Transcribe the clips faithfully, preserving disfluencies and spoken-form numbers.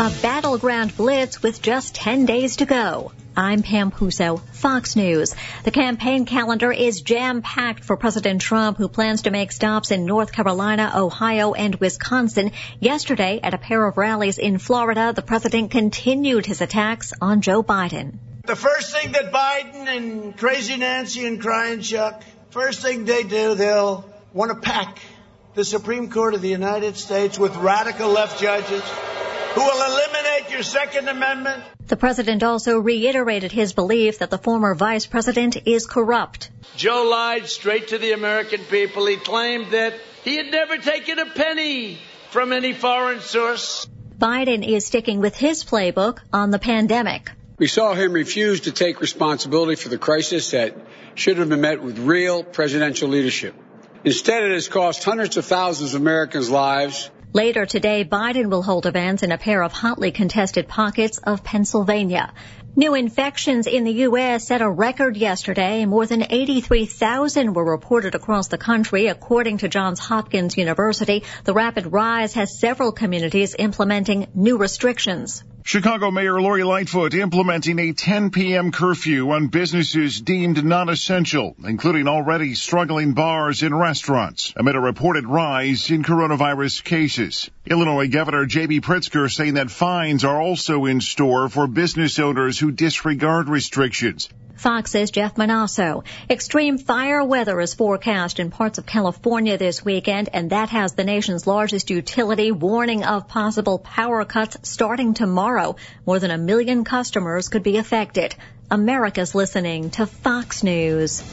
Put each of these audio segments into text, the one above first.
A battleground blitz with just ten days to go. I'm Pam Puso, Fox News. The campaign calendar is jam-packed for President Trump, who plans to make stops in North Carolina, Ohio, and Wisconsin. Yesterday, at a pair of rallies in Florida, the president continued his attacks on Joe Biden. The first thing that Biden and Crazy Nancy and Crying Chuck, first thing they do, they'll want to pack the Supreme Court of the United States with radical left judges who will eliminate your Second Amendment. The president also reiterated his belief that the former vice president is corrupt. Joe lied straight to the American people. He claimed that he had never taken a penny from any foreign source. Biden is sticking with his playbook on the pandemic. We saw him refuse to take responsibility for the crisis that should have been met with real presidential leadership. Instead, it has cost hundreds of thousands of Americans' lives. Later today, Biden will hold events in a pair of hotly contested pockets of Pennsylvania. New infections in the U S set a record yesterday. More than eighty-three thousand were reported across the country, according to Johns Hopkins University. The rapid rise has several communities implementing new restrictions. Chicago Mayor Lori Lightfoot implementing a ten p.m. curfew on businesses deemed non-essential, including already struggling bars and restaurants, amid a reported rise in coronavirus cases. Illinois Governor J B Pritzker saying that fines are also in store for business owners who disregard restrictions. Fox's Jeff Manasso. Extreme fire weather is forecast in parts of California this weekend, and that has the nation's largest utility warning of possible power cuts starting tomorrow. More than a million customers could be affected. America's listening to Fox News.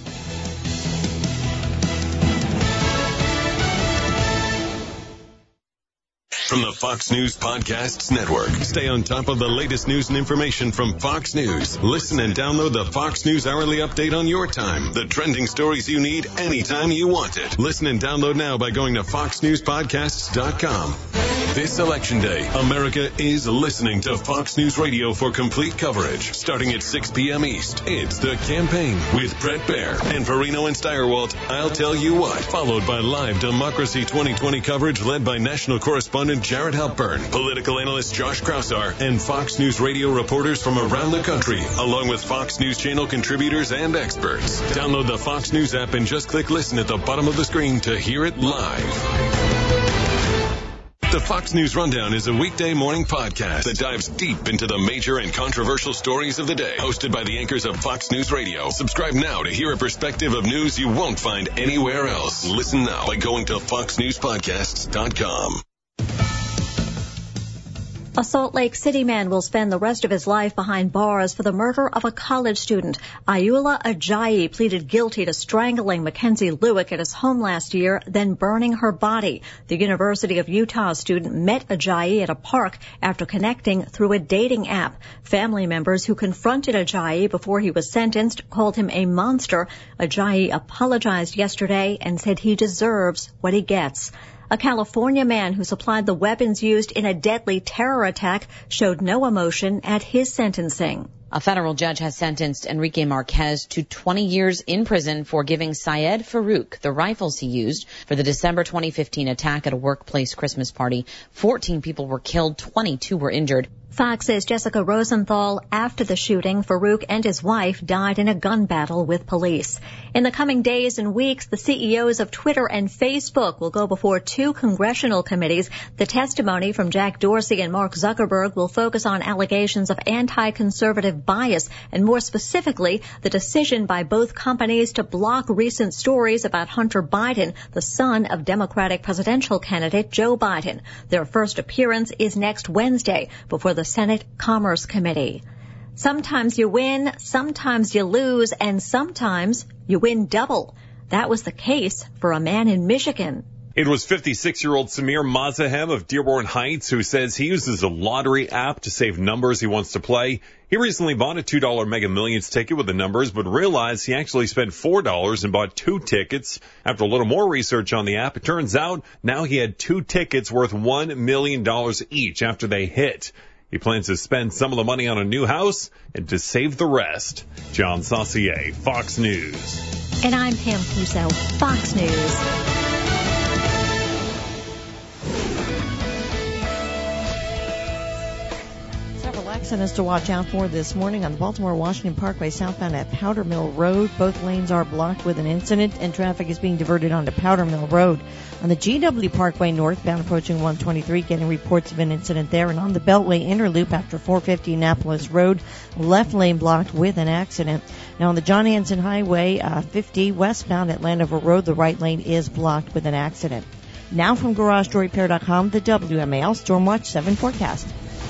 From the Fox News Podcasts Network. Stay on top of the latest news and information from Fox News. Listen and download the Fox News Hourly Update on your time. The trending stories you need anytime you want it. Listen and download now by going to fox news podcasts dot com. This Election Day, America is listening to Fox News Radio for complete coverage. Starting at six p.m. East, it's The Campaign with Bret Baier and Verino and Steyerwalt. I'll Tell You What. Followed by live Democracy twenty twenty coverage led by national correspondent Jared Halpern, political analyst Josh Krausar, and Fox News Radio reporters from around the country, along with Fox News Channel contributors and experts. Download the Fox News app and just click listen at the bottom of the screen to hear it live. The Fox News Rundown is a weekday morning podcast that dives deep into the major and controversial stories of the day. Hosted by the anchors of Fox News Radio. Subscribe now to hear a perspective of news you won't find anywhere else. Listen now by going to fox news podcasts dot com. A Salt Lake City man will spend the rest of his life behind bars for the murder of a college student. Ayoola Ajayi pleaded guilty to strangling Mackenzie Lewick at his home last year, then burning her body. The University of Utah student met Ajayi at a park after connecting through a dating app. Family members who confronted Ajayi before he was sentenced called him a monster. Ajayi apologized yesterday and said he deserves what he gets. A California man who supplied the weapons used in a deadly terror attack showed no emotion at his sentencing. A federal judge has sentenced Enrique Marquez to twenty years in prison for giving Syed Farouk the rifles he used for the December twenty fifteen attack at a workplace Christmas party. fourteen people were killed, twenty-two were injured. Fox's Jessica Rosenthal. After the shooting, Farouk and his wife died in a gun battle with police. In the coming days and weeks, the C E Os of Twitter and Facebook will go before two congressional committees. The testimony from Jack Dorsey and Mark Zuckerberg will focus on allegations of anti-conservative bias, and more specifically, the decision by both companies to block recent stories about Hunter Biden, the son of Democratic presidential candidate Joe Biden. Their first appearance is next Wednesday before the Senate Commerce Committee. Sometimes you win, sometimes you lose, and sometimes you win double. That was the case for a man in Michigan. It was fifty-six-year-old Samir Mazahem of Dearborn Heights who says he uses a lottery app to save numbers he wants to play. He recently bought a two dollar Mega Millions ticket with the numbers, but realized he actually spent four dollars and bought two tickets. After a little more research on the app, it turns out now he had two tickets worth one million dollars each after they hit. He plans to spend some of the money on a new house and to save the rest. John Saucier, Fox News. And I'm Pam Puso, Fox News. accidents to watch out for this morning on the Baltimore-Washington Parkway southbound at Powder Mill Road. Both lanes are blocked with an incident, and traffic is being diverted onto Powder Mill Road. On the G W Parkway northbound approaching one twenty-three, getting reports of an incident there. And on the Beltway inner loop after four fifty Annapolis Road, left lane blocked with an accident. Now on the John Hanson Highway uh, fifty westbound at Landover Road, the right lane is blocked with an accident. Now from Garage Door Repair dot com, the W M A L Stormwatch seven forecast.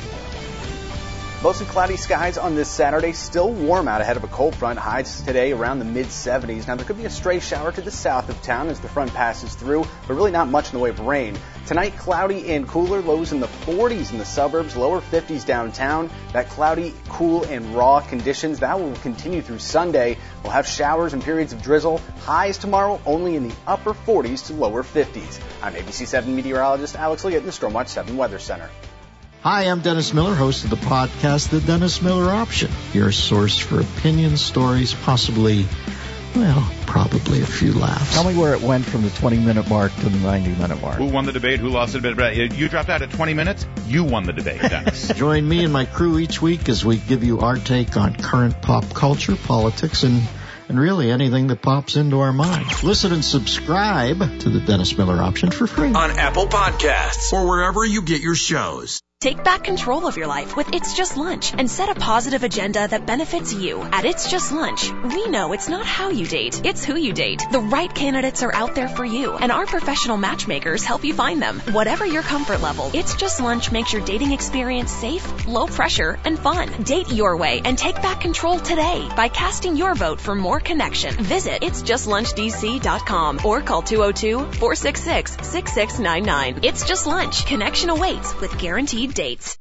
Mostly cloudy skies on this Saturday. Still warm out ahead of a cold front. Highs today around the mid seventies. Now, there could be a stray shower to the south of town as the front passes through, but really not much in the way of rain. Tonight, cloudy and cooler. Lows in the forties in the suburbs, lower fifties downtown. That cloudy, cool, and raw conditions, that will continue through Sunday. We'll have showers and periods of drizzle. Highs tomorrow only in the upper forties to lower fifties. I'm A B C seven meteorologist Alex Liggett in the Stormwatch seven Weather Center. Hi, I'm Dennis Miller, host of the podcast, The Dennis Miller Option, your source for opinions, stories, possibly, well, probably a few laughs. Tell me where it went from the twenty-minute mark to the ninety-minute mark. Who won the debate? Who lost the debate? You dropped out at twenty minutes. You won the debate, Dennis. Join me and my crew each week as we give you our take on current pop culture, politics, and and really anything that pops into our minds. Listen and subscribe to the Dennis Miller Option for free on Apple Podcasts or wherever you get your shows. Take back control of your life with It's Just Lunch and set a positive agenda that benefits you. At It's Just Lunch, we know it's not how you date, it's who you date. The right candidates are out there for you, and our professional matchmakers help you find them. Whatever your comfort level, It's Just Lunch makes your dating experience safe, low pressure, and fun. Date your way and take back control today by casting your vote for more connection. Visit its just lunch d c dot com or call two oh two, four six six, six six nine nine. It's Just Lunch. Connection awaits with guaranteed dates.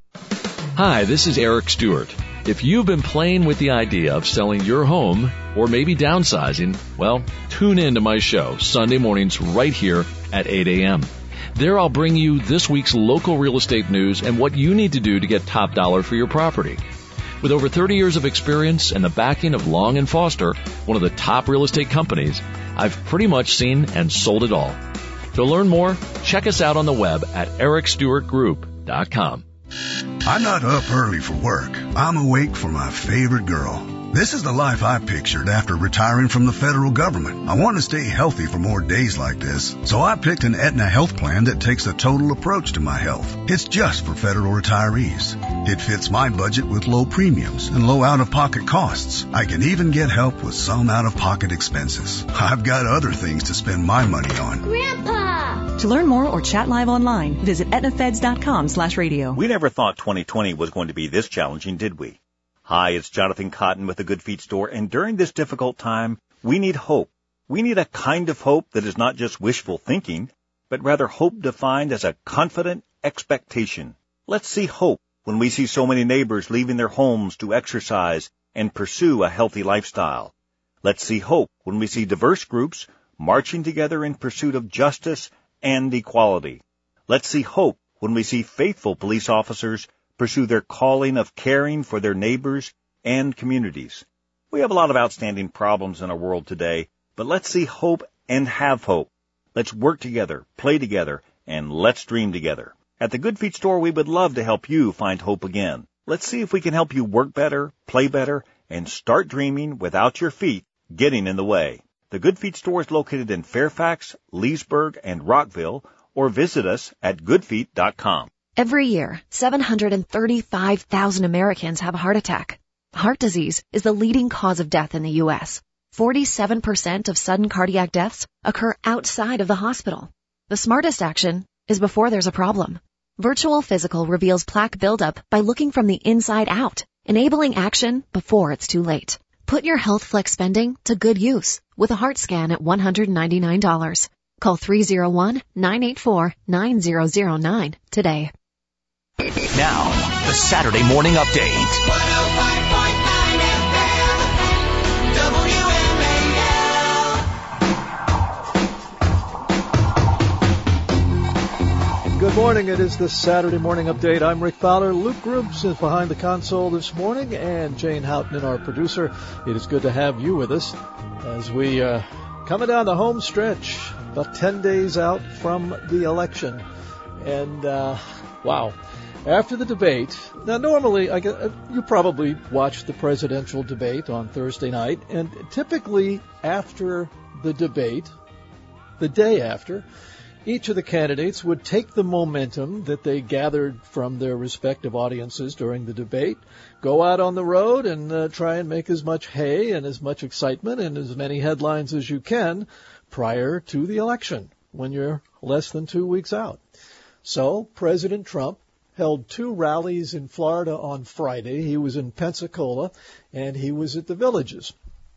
Hi, this is Eric Stewart. If you've been playing with the idea of selling your home or maybe downsizing, well, tune in to my show Sunday mornings right here at eight a.m. There I'll bring you this week's local real estate news and what you need to do to get top dollar for your property. With over thirty years of experience and the backing of Long and Foster, one of the top real estate companies, I've pretty much seen and sold it all. To learn more, check us out on the web at eric stewart group dot com. I'm not up early for work. I'm awake for my favorite girl. This is the life I pictured after retiring from the federal government. I want to stay healthy for more days like this, so I picked an Aetna health plan that takes a total approach to my health. It's just for federal retirees. It fits my budget with low premiums and low out-of-pocket costs. I can even get help with some out-of-pocket expenses. I've got other things to spend my money on. Grandpa! To learn more or chat live online, visit aetna feds dot com slash radio. We never thought twenty twenty was going to be this challenging, did we? Hi, it's Jonathan Cotton with the Good Feet Store, and during this difficult time, we need hope. We need a kind of hope that is not just wishful thinking, but rather hope defined as a confident expectation. Let's see hope when we see so many neighbors leaving their homes to exercise and pursue a healthy lifestyle. Let's see hope when we see diverse groups marching together in pursuit of justice and equality. Let's see hope when we see faithful police officers pursue their calling of caring for their neighbors and communities. We have a lot of outstanding problems in our world today, but let's see hope and have hope. Let's work together, play together, and let's dream together. At the Good Feet Store, we would love to help you find hope again. Let's see if we can help you work better, play better, and start dreaming without your feet getting in the way. The Good Feet Store is located in Fairfax, Leesburg, and Rockville, or visit us at good feet dot com. Every year, seven hundred thirty-five thousand Americans have a heart attack. Heart disease is the leading cause of death in the U S forty-seven percent of sudden cardiac deaths occur outside of the hospital. The smartest action is before there's a problem. Virtual Physical reveals plaque buildup by looking from the inside out, enabling action before it's too late. Put your HealthFlex spending to good use with a heart scan at one hundred ninety-nine dollars. Call three oh one, nine eight four, nine oh oh nine today. Now, the Saturday Morning Update. one oh five point nine F M, W M A L. Good morning. It is the Saturday Morning Update. I'm Rick Fowler. Luke Grubbs is behind the console this morning, and Jane Houghton, our producer. It is good to have you with us as we uh, coming down the home stretch, about ten days out from the election. And, uh, wow. After the debate, now normally, I, you probably watched the presidential debate on Thursday night, and typically after the debate, the day after, each of the candidates would take the momentum that they gathered from their respective audiences during the debate, go out on the road and uh, try and make as much hay and as much excitement and as many headlines as you can prior to the election when you're less than two weeks out. So President Trump held two rallies in Florida on Friday. He was in Pensacola, and he was at the Villages.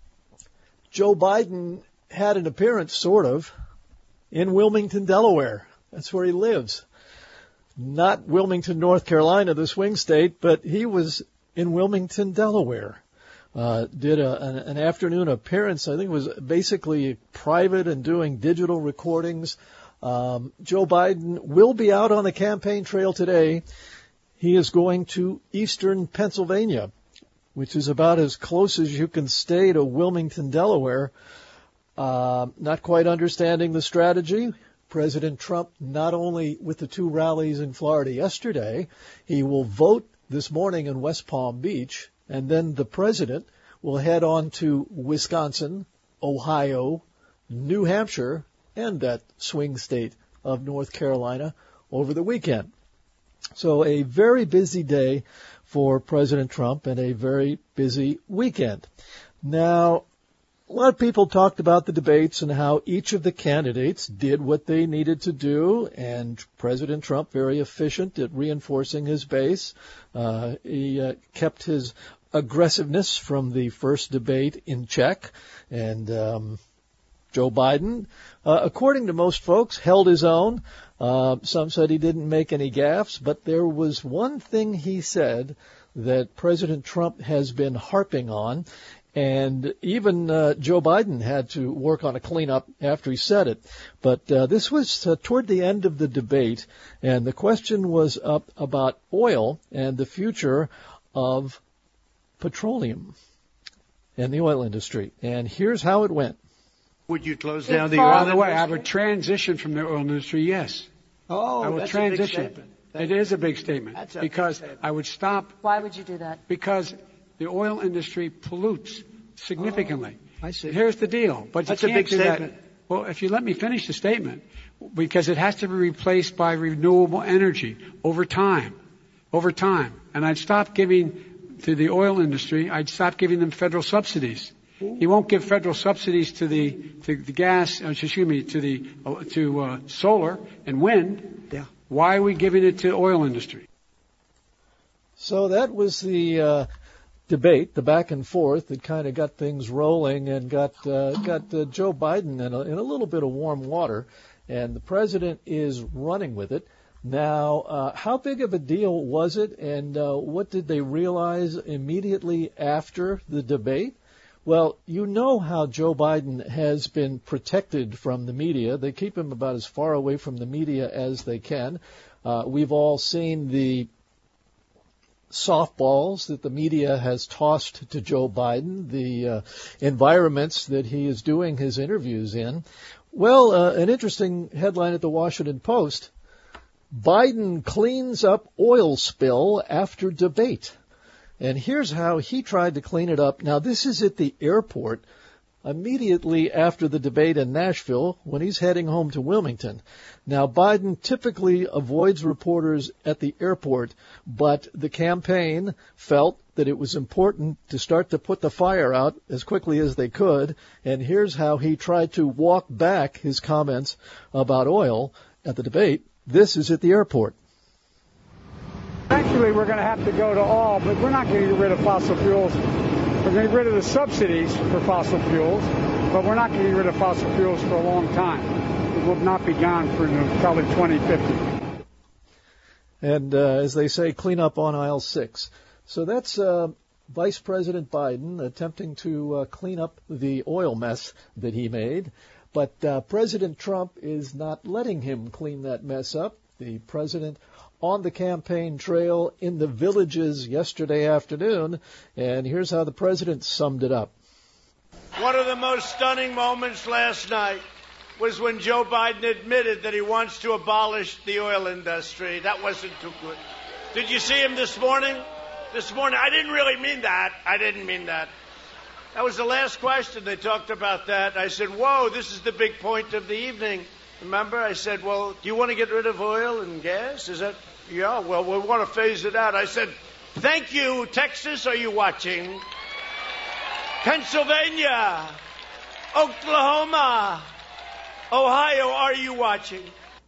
Joe Biden had an appearance, sort of, in Wilmington, Delaware. That's where he lives. Not Wilmington, North Carolina, the swing state, but he was in Wilmington, Delaware. Uh, did a, an, an afternoon appearance. I think it was basically private and doing digital recordings. Um, Joe Biden will be out on the campaign trail today. He is going to eastern Pennsylvania, which is about as close as you can stay to Wilmington, Delaware. Uh, not quite understanding the strategy. President Trump, not only with the two rallies in Florida yesterday, he will vote this morning in West Palm Beach, and then the president will head on to Wisconsin, Ohio, New Hampshire, and that swing state of North Carolina over the weekend. So a very busy day for President Trump and a very busy weekend. Now, a lot of people talked about the debates and how each of the candidates did what they needed to do, and President Trump very efficient at reinforcing his base. Uh, he uh, kept his aggressiveness from the first debate in check, and um, Joe Biden, uh, according to most folks, held his own. Uh, some said he didn't make any gaffes, but there was one thing he said that President Trump has been harping on, and even uh, Joe Biden had to work on a cleanup after he said it. But uh, this was uh, toward the end of the debate, and the question was up about oil and the future of petroleum and the oil industry. And here's how it went. Would you close down the oil industry? By the way, I would transition from the oil industry, yes. Oh, I would that's transition. a big statement. It is a big statement That's a because big statement. I would stop. Why would you do that? Because the oil industry pollutes significantly. Oh, I see. Here's the deal. But That's you a can't big do statement. That. Well, if you let me finish the statement, because it has to be replaced by renewable energy over time, over time. And I'd stop giving to the oil industry, I'd stop giving them federal subsidies. He won't give federal subsidies to the to the gas, excuse me, to the uh, to uh, solar and wind. Yeah. Why are we giving it to the oil industry? So that was the uh, debate, the back and forth that kind of got things rolling and got uh, got uh, Joe Biden in a, in a little bit of warm water, and the president is running with it. Now, uh, how big of a deal was it, and uh, what did they realize immediately after the debate? Well, you know how Joe Biden has been protected from the media. They keep him about as far away from the media as they can. Uh, we've all seen the softballs that the media has tossed to Joe Biden, the uh, environments that he is doing his interviews in. Well, uh, an interesting headline at the Washington Post, Biden cleans up oil spill after debate. And here's how he tried to clean it up. Now, this is at the airport immediately after the debate in Nashville when he's heading home to Wilmington. Now, Biden typically avoids reporters at the airport, but the campaign felt that it was important to start to put the fire out as quickly as they could. And here's how he tried to walk back his comments about oil at the debate. This is at the airport. Eventually, we're going to have to go to all, but we're not going to get rid of fossil fuels. We're going to get rid of the subsidies for fossil fuels, but we're not going to get rid of fossil fuels for a long time. It will not be gone for probably twenty fifty. And uh, as they say, clean up on aisle six. So that's uh, Vice President Biden attempting to uh, clean up the oil mess that he made. But uh, President Trump is not letting him clean that mess up. The president on the campaign trail in the Villages yesterday afternoon, and here's how the president summed it up. One of the most stunning moments last night was when Joe Biden admitted that he wants to abolish the oil industry. That wasn't too good. Did you see him this morning? This morning, I didn't really mean that. I didn't mean that. That was the last question. They talked about that. I said, whoa, this is the big point of the evening. Remember, I said, well, do you want to get rid of oil and gas? Is that, yeah, well, we want to phase it out. I said, thank you. Texas, are you watching? Pennsylvania, Oklahoma, Ohio, are you watching?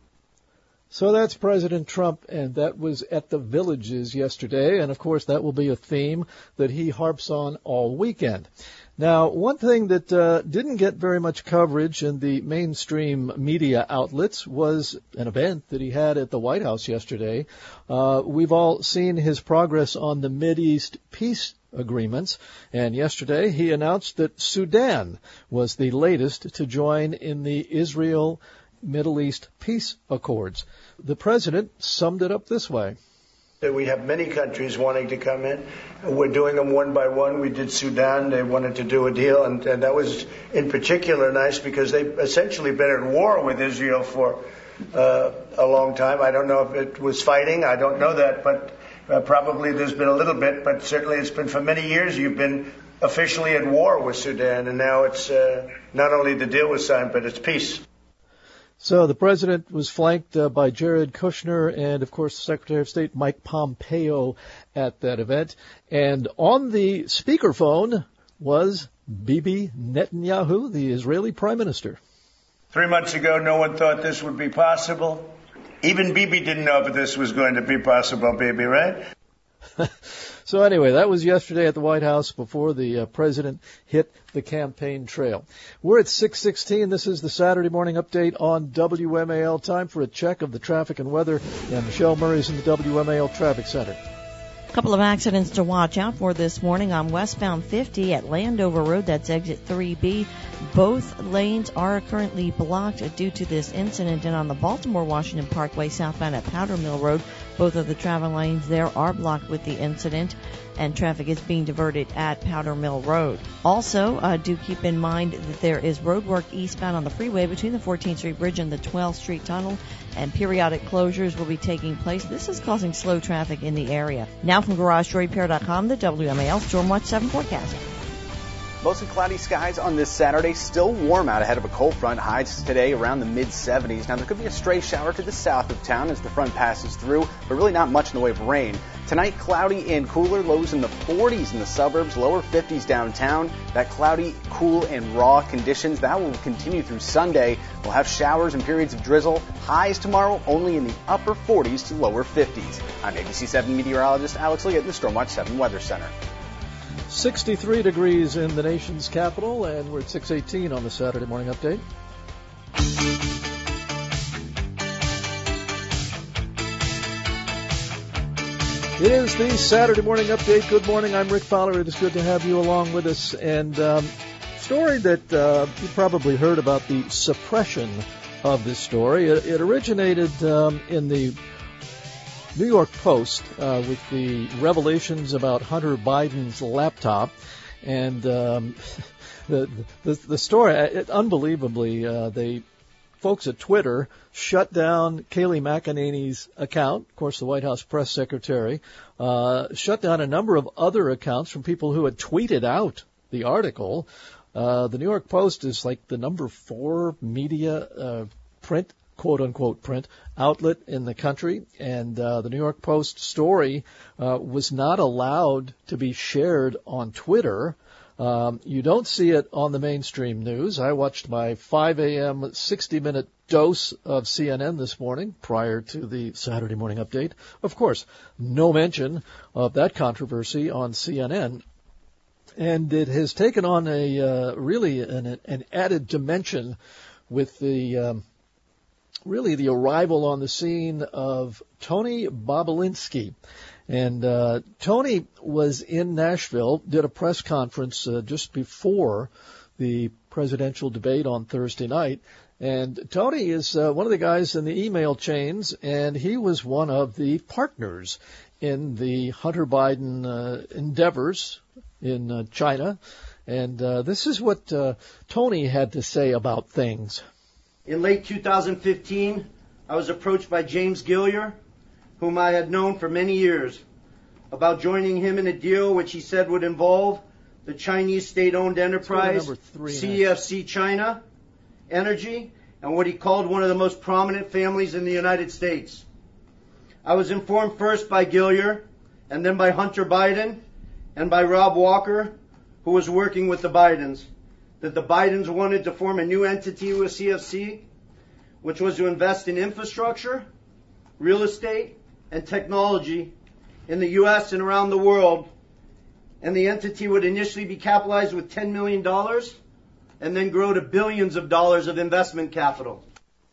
So that's President Trump, and that was at the Villages yesterday, and of course that will be a theme that he harps on all weekend. Now, one thing that uh, didn't get very much coverage in the mainstream media outlets was an event that he had at the White House yesterday. Uh, we've all seen his progress on the Mideast peace agreements, and yesterday he announced that Sudan was the latest to join in the Israel Middle East peace accords. The president summed it up this way. We have many countries wanting to come in. We're doing them one by one. We did Sudan. They wanted to do a deal, and, and that was in particular nice because they've essentially been at war with Israel for uh, a long time. I don't know if it was fighting. I don't know that, but uh, probably there's been a little bit, but certainly it's been for many years you've been officially at war with Sudan, and now it's uh, not only the deal was signed, but it's peace. So the president was flanked uh, by Jared Kushner and, of course, Secretary of State Mike Pompeo at that event. And on the speakerphone was Bibi Netanyahu, the Israeli prime minister. Three months ago, no one thought this would be possible. Even Bibi didn't know if this was going to be possible, Bibi, right? So anyway, that was yesterday at the White House before the uh, president hit the campaign trail. We're at six sixteen. This is the Saturday morning update on W M A L. Time for a check of the traffic and weather. And Michelle Murray's in the W M A L Traffic Center. A couple of accidents to watch out for this morning on westbound fifty at Landover Road. That's exit three B. Both lanes are currently blocked due to this incident. And on the Baltimore-Washington Parkway southbound at Powder Mill Road, both of the travel lanes there are blocked with the incident, and traffic is being diverted at Powder Mill Road. Also, uh, do keep in mind that there is road work eastbound on the freeway between the fourteenth Street Bridge and the twelfth Street Tunnel, and periodic closures will be taking place. This is causing slow traffic in the area. Now from Garage Door Repair dot com, the W M A L Storm Watch seven forecast. Mostly cloudy skies on this Saturday. Still warm out ahead of a cold front. Highs today around the mid seventies. Now, there could be a stray shower to the south of town as the front passes through, but really not much in the way of rain. Tonight, cloudy and cooler. Lows in the forties in the suburbs, lower fifties downtown. That cloudy, cool, and raw conditions, that will continue through Sunday. We'll have showers and periods of drizzle. Highs tomorrow only in the upper forties to lower fifties. I'm A B C seven meteorologist Alex Lee at the Stormwatch seven Weather Center. sixty-three degrees in the nation's capital, and we're at six eighteen on the Saturday morning update. It is the Saturday morning update. Good morning. I'm Rick Fowler. It is good to have you along with us. And um, story that uh, you probably heard about the suppression of this story. It, it originated um, in the New York Post uh, with the revelations about Hunter Biden's laptop, and um, the, the the story. It, unbelievably, uh, they folks at Twitter shut down Kayleigh McEnany's account. Of course, the White House press secretary uh, shut down a number of other accounts from people who had tweeted out the article. Uh, the New York Post is like the number four media uh, print. quote-unquote print outlet in the country, and uh, the New York Post story uh, was not allowed to be shared on Twitter. Um, you don't see it on the mainstream news. I watched my five a.m. sixty-minute dose of C N N this morning prior to the Saturday morning update. Of course, no mention of that controversy on C N N. And it has taken on a uh, really an, an added dimension with the um, really the arrival on the scene of Tony Bobulinski. And uh, Tony was in Nashville, did a press conference uh, just before the presidential debate on Thursday night. And Tony is uh, one of the guys in the email chains, and he was one of the partners in the Hunter Biden uh, endeavors in uh, China. And uh, this is what uh, Tony had to say about things. In late two thousand fifteen, I was approached by James Gilliar, whom I had known for many years, about joining him in a deal which he said would involve the Chinese state-owned enterprise C F C China Energy and what he called one of the most prominent families in the United States. I was informed first by Gilliar and then by Hunter Biden and by Rob Walker, who was working with the Bidens, that the Bidens wanted to form a new entity with C F C, which was to invest in infrastructure, real estate, and technology in the U S and around the world, and the entity would initially be capitalized with ten million dollars and then grow to billions of dollars of investment capital.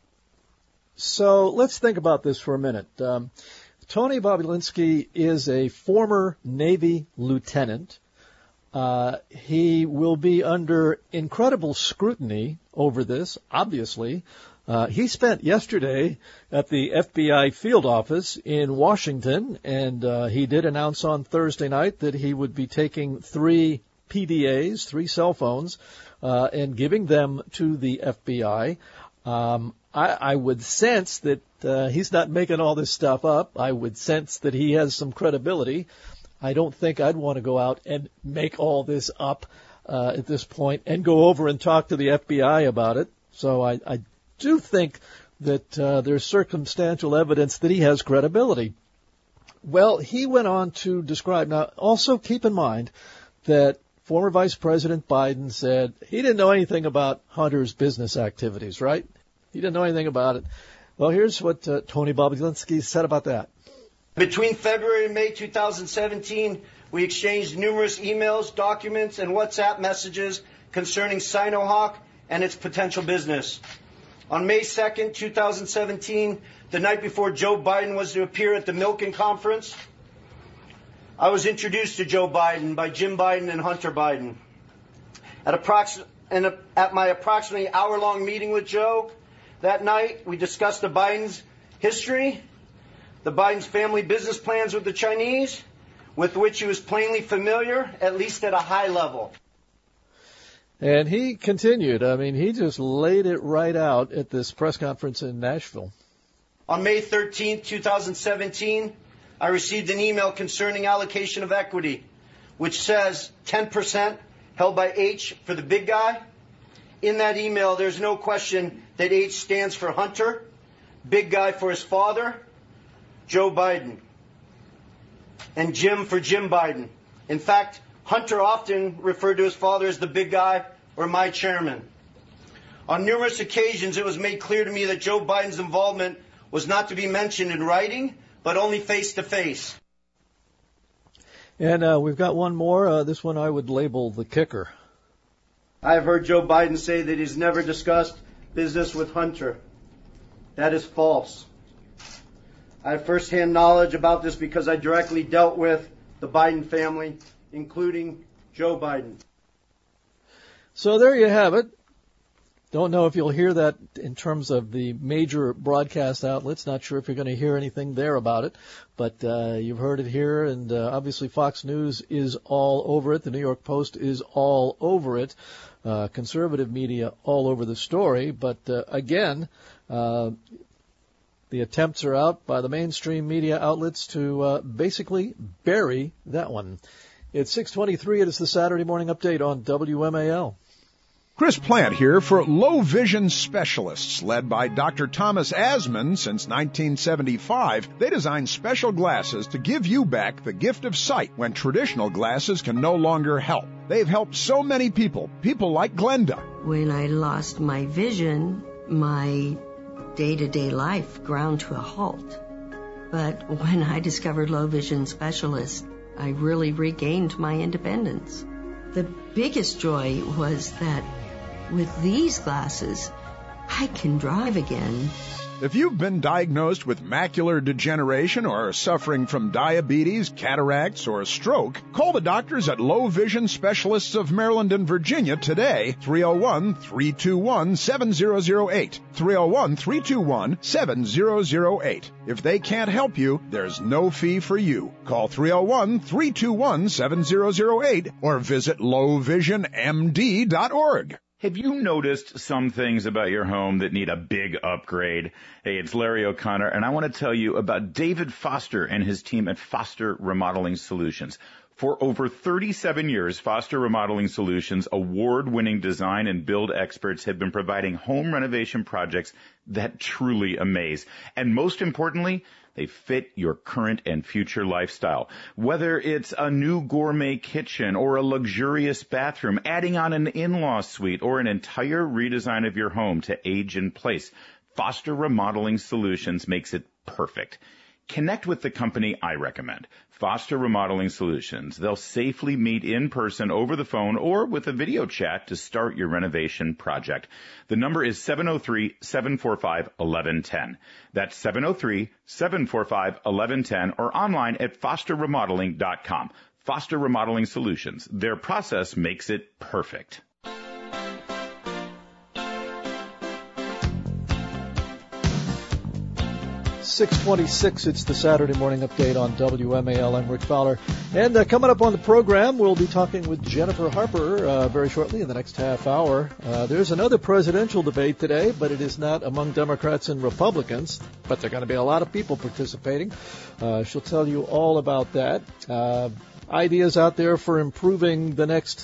So let's think about this for a minute. Um, Tony Bobulinski is a former Navy lieutenant. Uh, he will be under incredible scrutiny over this, obviously. Uh, he spent yesterday at the F B I field office in Washington, and uh, he did announce on Thursday night that he would be taking three P D As, three cell phones, uh, and giving them to the F B I. Um, I, I would sense that uh, he's not making all this stuff up. I would sense that he has some credibility. I don't think I'd want to go out and make all this up uh, at this point and go over and talk to the F B I about it. So I, I do think that uh, there's circumstantial evidence that he has credibility. Well, he went on to describe, now also keep in mind that former Vice President Biden said he didn't know anything about Hunter's business activities, right? He didn't know anything about it. Well, here's what uh, Tony Bobulinski said about that. Between February and May two thousand seventeen, we exchanged numerous emails, documents, and WhatsApp messages concerning Sinohawk and its potential business. On May second, two thousand seventeen, the night before Joe Biden was to appear at the Milken Conference, I was introduced to Joe Biden by Jim Biden and Hunter Biden. At, approx- and, uh, at my approximately hour-long meeting with Joe that night, we discussed the Biden's history, the Biden's family business plans with the Chinese, with which he was plainly familiar, at least at a high level. And he continued. I mean, he just laid it right out at this press conference in Nashville. On May thirteenth, two thousand seventeen, I received an email concerning allocation of equity, which says ten percent held by H for the big guy. In that email, there's no question that H stands for Hunter, big guy for his father, Joe Biden, and Jim for Jim Biden. In fact, Hunter often referred to his father as the big guy or my chairman. On numerous occasions, it was made clear to me that Joe Biden's involvement was not to be mentioned in writing, but only face-to-face. And uh, we've got one more. Uh, this one I would label the kicker. I have heard Joe Biden say that he's never discussed business with Hunter. That is false. I have firsthand knowledge about this because I directly dealt with the Biden family, including Joe Biden. So there you have it. Don't know if you'll hear that in terms of the major broadcast outlets. Not sure if you're going to hear anything there about it, but uh, you've heard it here, and uh, obviously Fox News is all over it. The New York Post is all over it. Uh, conservative media all over the story. But uh, again, uh, the attempts are out by the mainstream media outlets to uh, basically bury that one. It's six twenty-three. It is the Saturday Morning Update on W M A L. Chris Plant here for Low Vision Specialists, led by Doctor Thomas Asman since nineteen seventy-five. They design special glasses to give you back the gift of sight when traditional glasses can no longer help. They've helped so many people, people like Glenda. When I lost my vision, my day-to-day life ground to a halt. But when I discovered Low Vision Specialists, I really regained my independence. The biggest joy was that with these glasses, I can drive again. If you've been diagnosed with macular degeneration or are suffering from diabetes, cataracts, or a stroke, call the doctors at Low Vision Specialists of Maryland and Virginia today, three oh one, three two one, seven oh oh eight, three oh one, three two one, seven oh oh eight. If they can't help you, there's no fee for you. Call three oh one, three two one, seven oh oh eight or visit low vision m d dot org. Have you noticed some things about your home that need a big upgrade? Hey, it's Larry O'Connor, and I want to tell you about David Foster and his team at Foster Remodeling Solutions. For over thirty-seven years, Foster Remodeling Solutions, award-winning design and build experts, have been providing home renovation projects that truly amaze. And most importantly, they fit your current and future lifestyle. Whether it's a new gourmet kitchen or a luxurious bathroom, adding on an in-law suite, or an entire redesign of your home to age in place, Foster Remodeling Solutions makes it perfect. Connect with the company I recommend, Foster Remodeling Solutions. They'll safely meet in person, over the phone, or with a video chat to start your renovation project. The number is seven oh three, seven four five, one one one zero. That's seven oh three, seven four five, one one one zero, or online at foster remodeling dot com. Foster Remodeling Solutions. Their process makes it perfect. six twenty-six, it's the Saturday morning update on W M A L. I'm Rick Fowler. And uh, coming up on the program, we'll be talking with Jennifer Harper uh, very shortly in the next half hour. Uh, there's another presidential debate today, but it is not among Democrats and Republicans. But there are going to be a lot of people participating. Uh, she'll tell you all about that. Uh, ideas out there for improving the next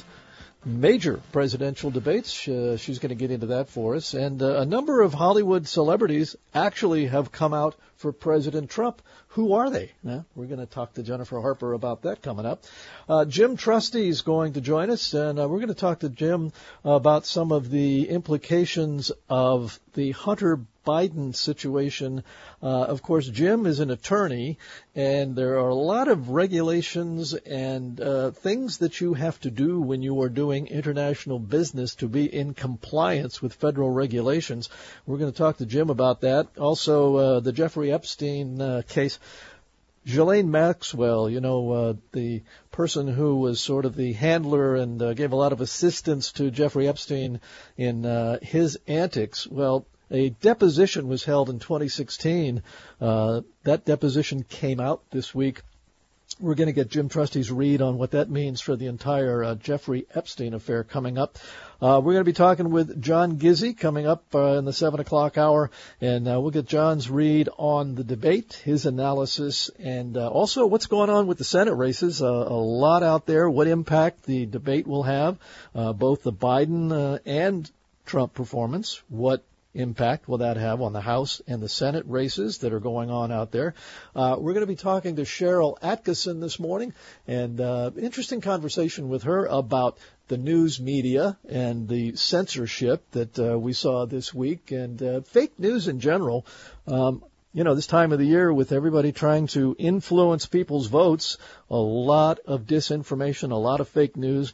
major presidential debates. Uh, she's going to get into that for us. And uh, a number of Hollywood celebrities actually have come out for President Trump. Who are they? Yeah, we're going to talk to Jennifer Harper about that coming up. Uh, Jim Trusty is going to join us, and uh, we're going to talk to Jim about some of the implications of the Hunter Biden situation. Uh, of course, Jim is an attorney, and there are a lot of regulations and uh, things that you have to do when you are doing international business to be in compliance with federal regulations. We're going to talk to Jim about that. Also, uh, the Jeffrey Epstein uh, case. Ghislaine Maxwell, you know, uh, the person who was sort of the handler and uh, gave a lot of assistance to Jeffrey Epstein in uh, his antics. Well, a deposition was held in twenty sixteen. Uh, that deposition came out this week. We're going to get Jim Trusty's read on what that means for the entire uh, Jeffrey Epstein affair coming up. Uh, we're going to be talking with John Gizzi coming up uh, in the seven o'clock hour, and uh, we'll get John's read on the debate, his analysis, and uh, also what's going on with the Senate races. Uh, a lot out there, what impact the debate will have, uh, both the Biden uh, and Trump performance, what impact will that have on the House and the Senate races that are going on out there. Uh, we're going to be talking to Cheryl Atkinson this morning, and uh, interesting conversation with her about the news media and the censorship that uh, we saw this week, and uh, fake news in general. Um, you know, this time of the year with everybody trying to influence people's votes, a lot of disinformation, a lot of fake news.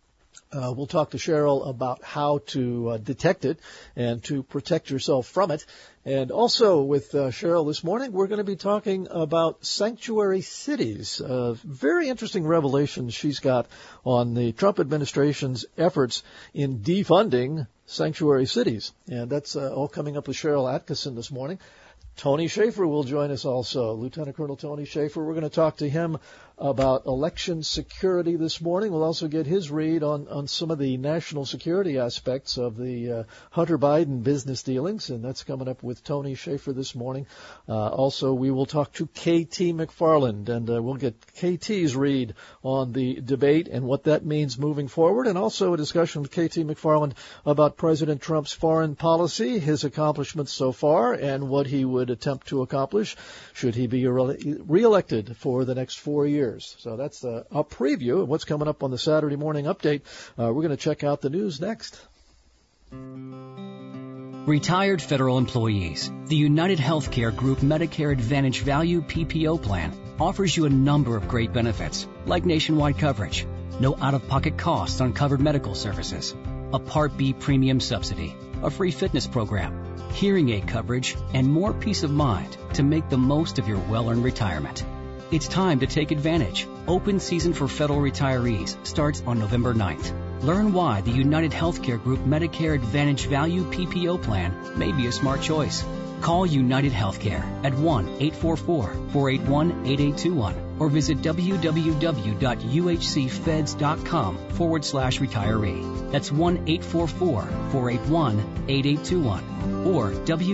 Uh, we'll talk to Cheryl about how to uh, detect it and to protect yourself from it. And also with uh, Cheryl this morning, we're going to be talking about sanctuary cities. Uh, very interesting revelations she's got on the Trump administration's efforts in defunding sanctuary cities. And that's uh, all coming up with Cheryl Atkinson this morning. Tony Shaffer will join us also, Lieutenant Colonel Tony Shaffer. We're going to talk to him about election security this morning. We'll also get his read on, on some of the national security aspects of the uh, Hunter Biden business dealings, and that's coming up with Tony Shaffer this morning. Uh, also, we will talk to K T McFarland, and uh, we'll get K T's read on the debate and what that means moving forward, and also a discussion with K T McFarland about President Trump's foreign policy, his accomplishments so far, and what he would attempt to accomplish should he be re- reelected for the next four years. So that's a, a preview of what's coming up on the Saturday morning update. Uh, we're going to check out the news next. Retired federal employees. The United Healthcare Group Medicare Advantage Value P P O plan offers you a number of great benefits, like nationwide coverage, no out-of-pocket costs on covered medical services, a Part B premium subsidy, a free fitness program, hearing aid coverage, and more peace of mind to make the most of your well-earned retirement. It's time to take advantage. Open season for federal retirees starts on November ninth. Learn why the United Healthcare Group Medicare Advantage Value P P O plan may be a smart choice. Call United Healthcare at one eight four four, four eight one, eight eight two one or visit www.uhcfeds.com forward slash retiree. That's one eight four four, four eight one, eight eight two one or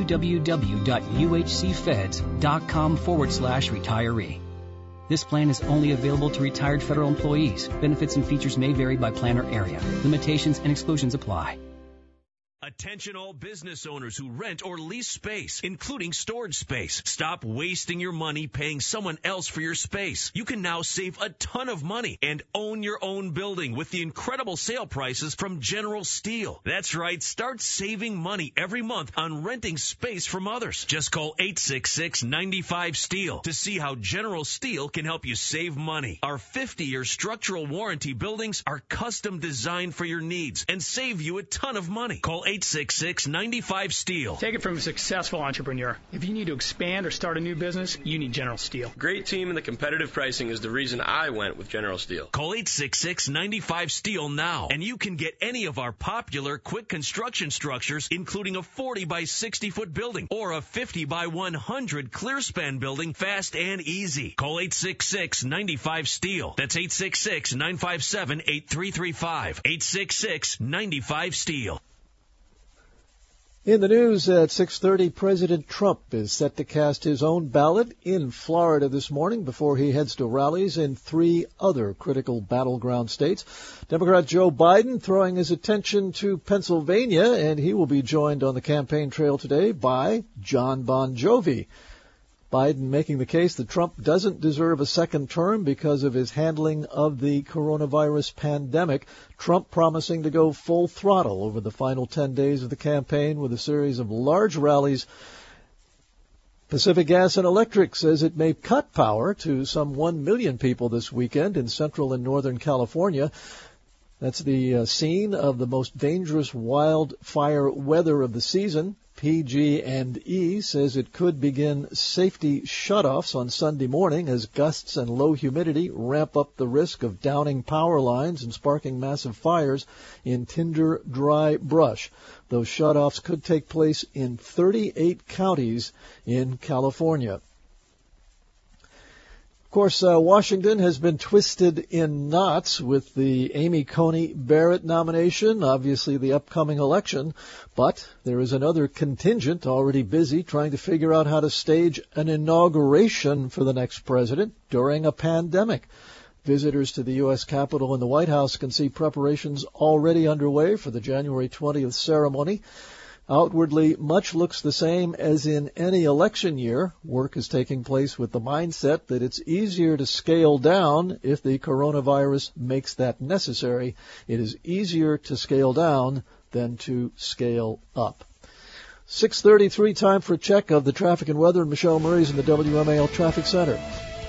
www.uhcfeds.com forward slash retiree. This plan is only available to retired federal employees. Benefits and features may vary by plan or area. Limitations and exclusions apply. Attention all business owners who rent or lease space, including storage space. Stop wasting your money paying someone else for your space. You can now save a ton of money and own your own building with the incredible sale prices from General Steel. That's right, start saving money every month on renting space from others. Just call eight six six, nine five, STEEL to see how General Steel can help you save money. Our fifty-year structural warranty buildings are custom designed for your needs and save you a ton of money. Call eight six six, nine five, STEEL. Take it from a successful entrepreneur. If you need to expand or start a new business, you need General Steel. Great team and the competitive pricing is the reason I went with General Steel. Call eight six six, nine five, STEEL now, and you can get any of our popular quick construction structures, including a forty by sixty foot building or a fifty by one hundred clear span building, fast and easy. Call eight six six, nine five, STEEL. That's eight six six, nine five seven, eight three three five. eight six six, nine five, STEEL. In the news at six thirty, President Trump is set to cast his own ballot in Florida this morning before he heads to rallies in three other critical battleground states. Democrat Joe Biden throwing his attention to Pennsylvania, and he will be joined on the campaign trail today by John Bon Jovi. Biden making the case that Trump doesn't deserve a second term because of his handling of the coronavirus pandemic. Trump promising to go full throttle over the final ten days of the campaign with a series of large rallies. Pacific Gas and Electric says it may cut power to some one million people this weekend in central and northern California. That's the uh, scene of the most dangerous wildfire weather of the season. P G and E says it could begin safety shutoffs on Sunday morning as gusts and low humidity ramp up the risk of downing power lines and sparking massive fires in tinder dry brush. Those shutoffs could take place in thirty-eight counties in California. Of course, uh, Washington has been twisted in knots with the Amy Coney Barrett nomination, obviously the upcoming election, but there is another contingent already busy trying to figure out how to stage an inauguration for the next president during a pandemic. Visitors to the U S Capitol and the White House can see preparations already underway for the January twentieth ceremony. Outwardly, much looks the same as in any election year. Work is taking place with the mindset that it's easier to scale down if the coronavirus makes that necessary. It is easier to scale down than to scale up. six thirty-three, time for a check of the traffic and weather. And Michelle Murray's in the W M A L Traffic Center.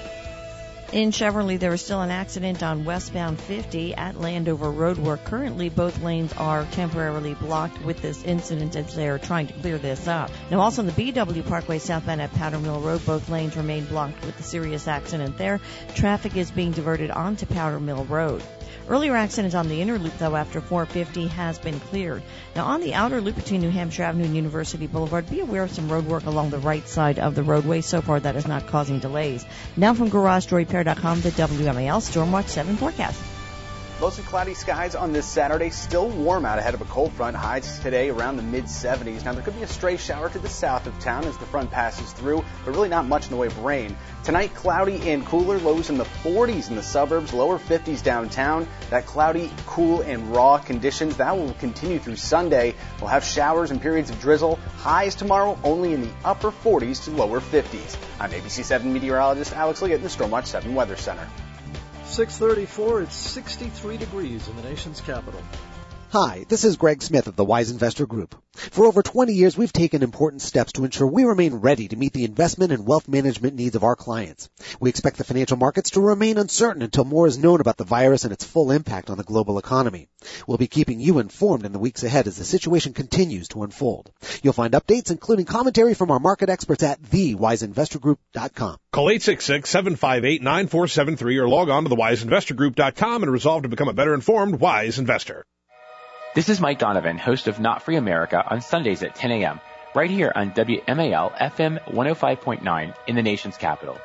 In Cheverly, there is still an accident on westbound fifty at Landover Road, where currently both lanes are temporarily blocked with this incident as they are trying to clear this up. Now, also on the B W Parkway southbound at Powder Mill Road, both lanes remain blocked with the serious accident there. Traffic is being diverted onto Powder Mill Road. Earlier accident on the inner loop, though, after four fifty has been cleared. Now, on the outer loop between New Hampshire Avenue and University Boulevard, be aware of some road work along the right side of the roadway. So far, that is not causing delays. Now from Garage Door Repair dot com, the W M A L Stormwatch seven forecast. Mostly cloudy skies on this Saturday. Still warm out ahead of a cold front. Highs today around the mid seventies. Now, there could be a stray shower to the south of town as the front passes through, but really not much in the way of rain. Tonight, cloudy and cooler. Lows in the forties in the suburbs, lower fifties downtown. That cloudy, cool, and raw conditions, that will continue through Sunday. We'll have showers and periods of drizzle. Highs tomorrow only in the upper forties to lower fifties. I'm A B C seven meteorologist Alex Liggett in the Stormwatch seven Weather Center. six thirty-four, it's sixty-three degrees in the nation's capital. Hi, this is Greg Smith of the Wise Investor Group. For over twenty years, we've taken important steps to ensure we remain ready to meet the investment and wealth management needs of our clients. We expect the financial markets to remain uncertain until more is known about the virus and its full impact on the global economy. We'll be keeping you informed in the weeks ahead as the situation continues to unfold. You'll find updates, including commentary from our market experts at the wise investor group dot com. Call eight six six, seven five eight, nine four seven three or log on to the wise investor group dot com and resolve to become a better informed Wise investor. This is Mike Donovan, host of Not Free America on Sundays at ten a.m., right here on W M A L F M one oh five point nine in the nation's capital.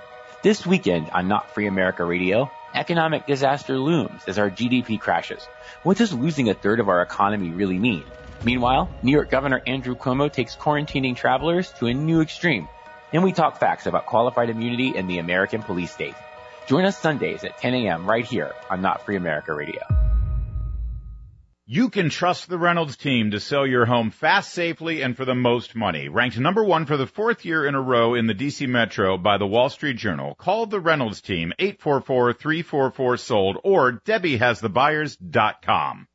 This weekend on Not Free America Radio, economic disaster looms as our G D P crashes. What does losing a third of our economy really mean? Meanwhile, New York Governor Andrew Cuomo takes quarantining travelers to a new extreme. And we talk facts about qualified immunity and the American police state. Join us Sundays at ten a.m. right here on Not Free America Radio. You can trust the Reynolds team to sell your home fast, safely, and for the most money. Ranked number one for the fourth year in a row in the D C Metro by the Wall Street Journal. Call the Reynolds team, eight four four, three four four, sold, or Debbie has the buyers dot com.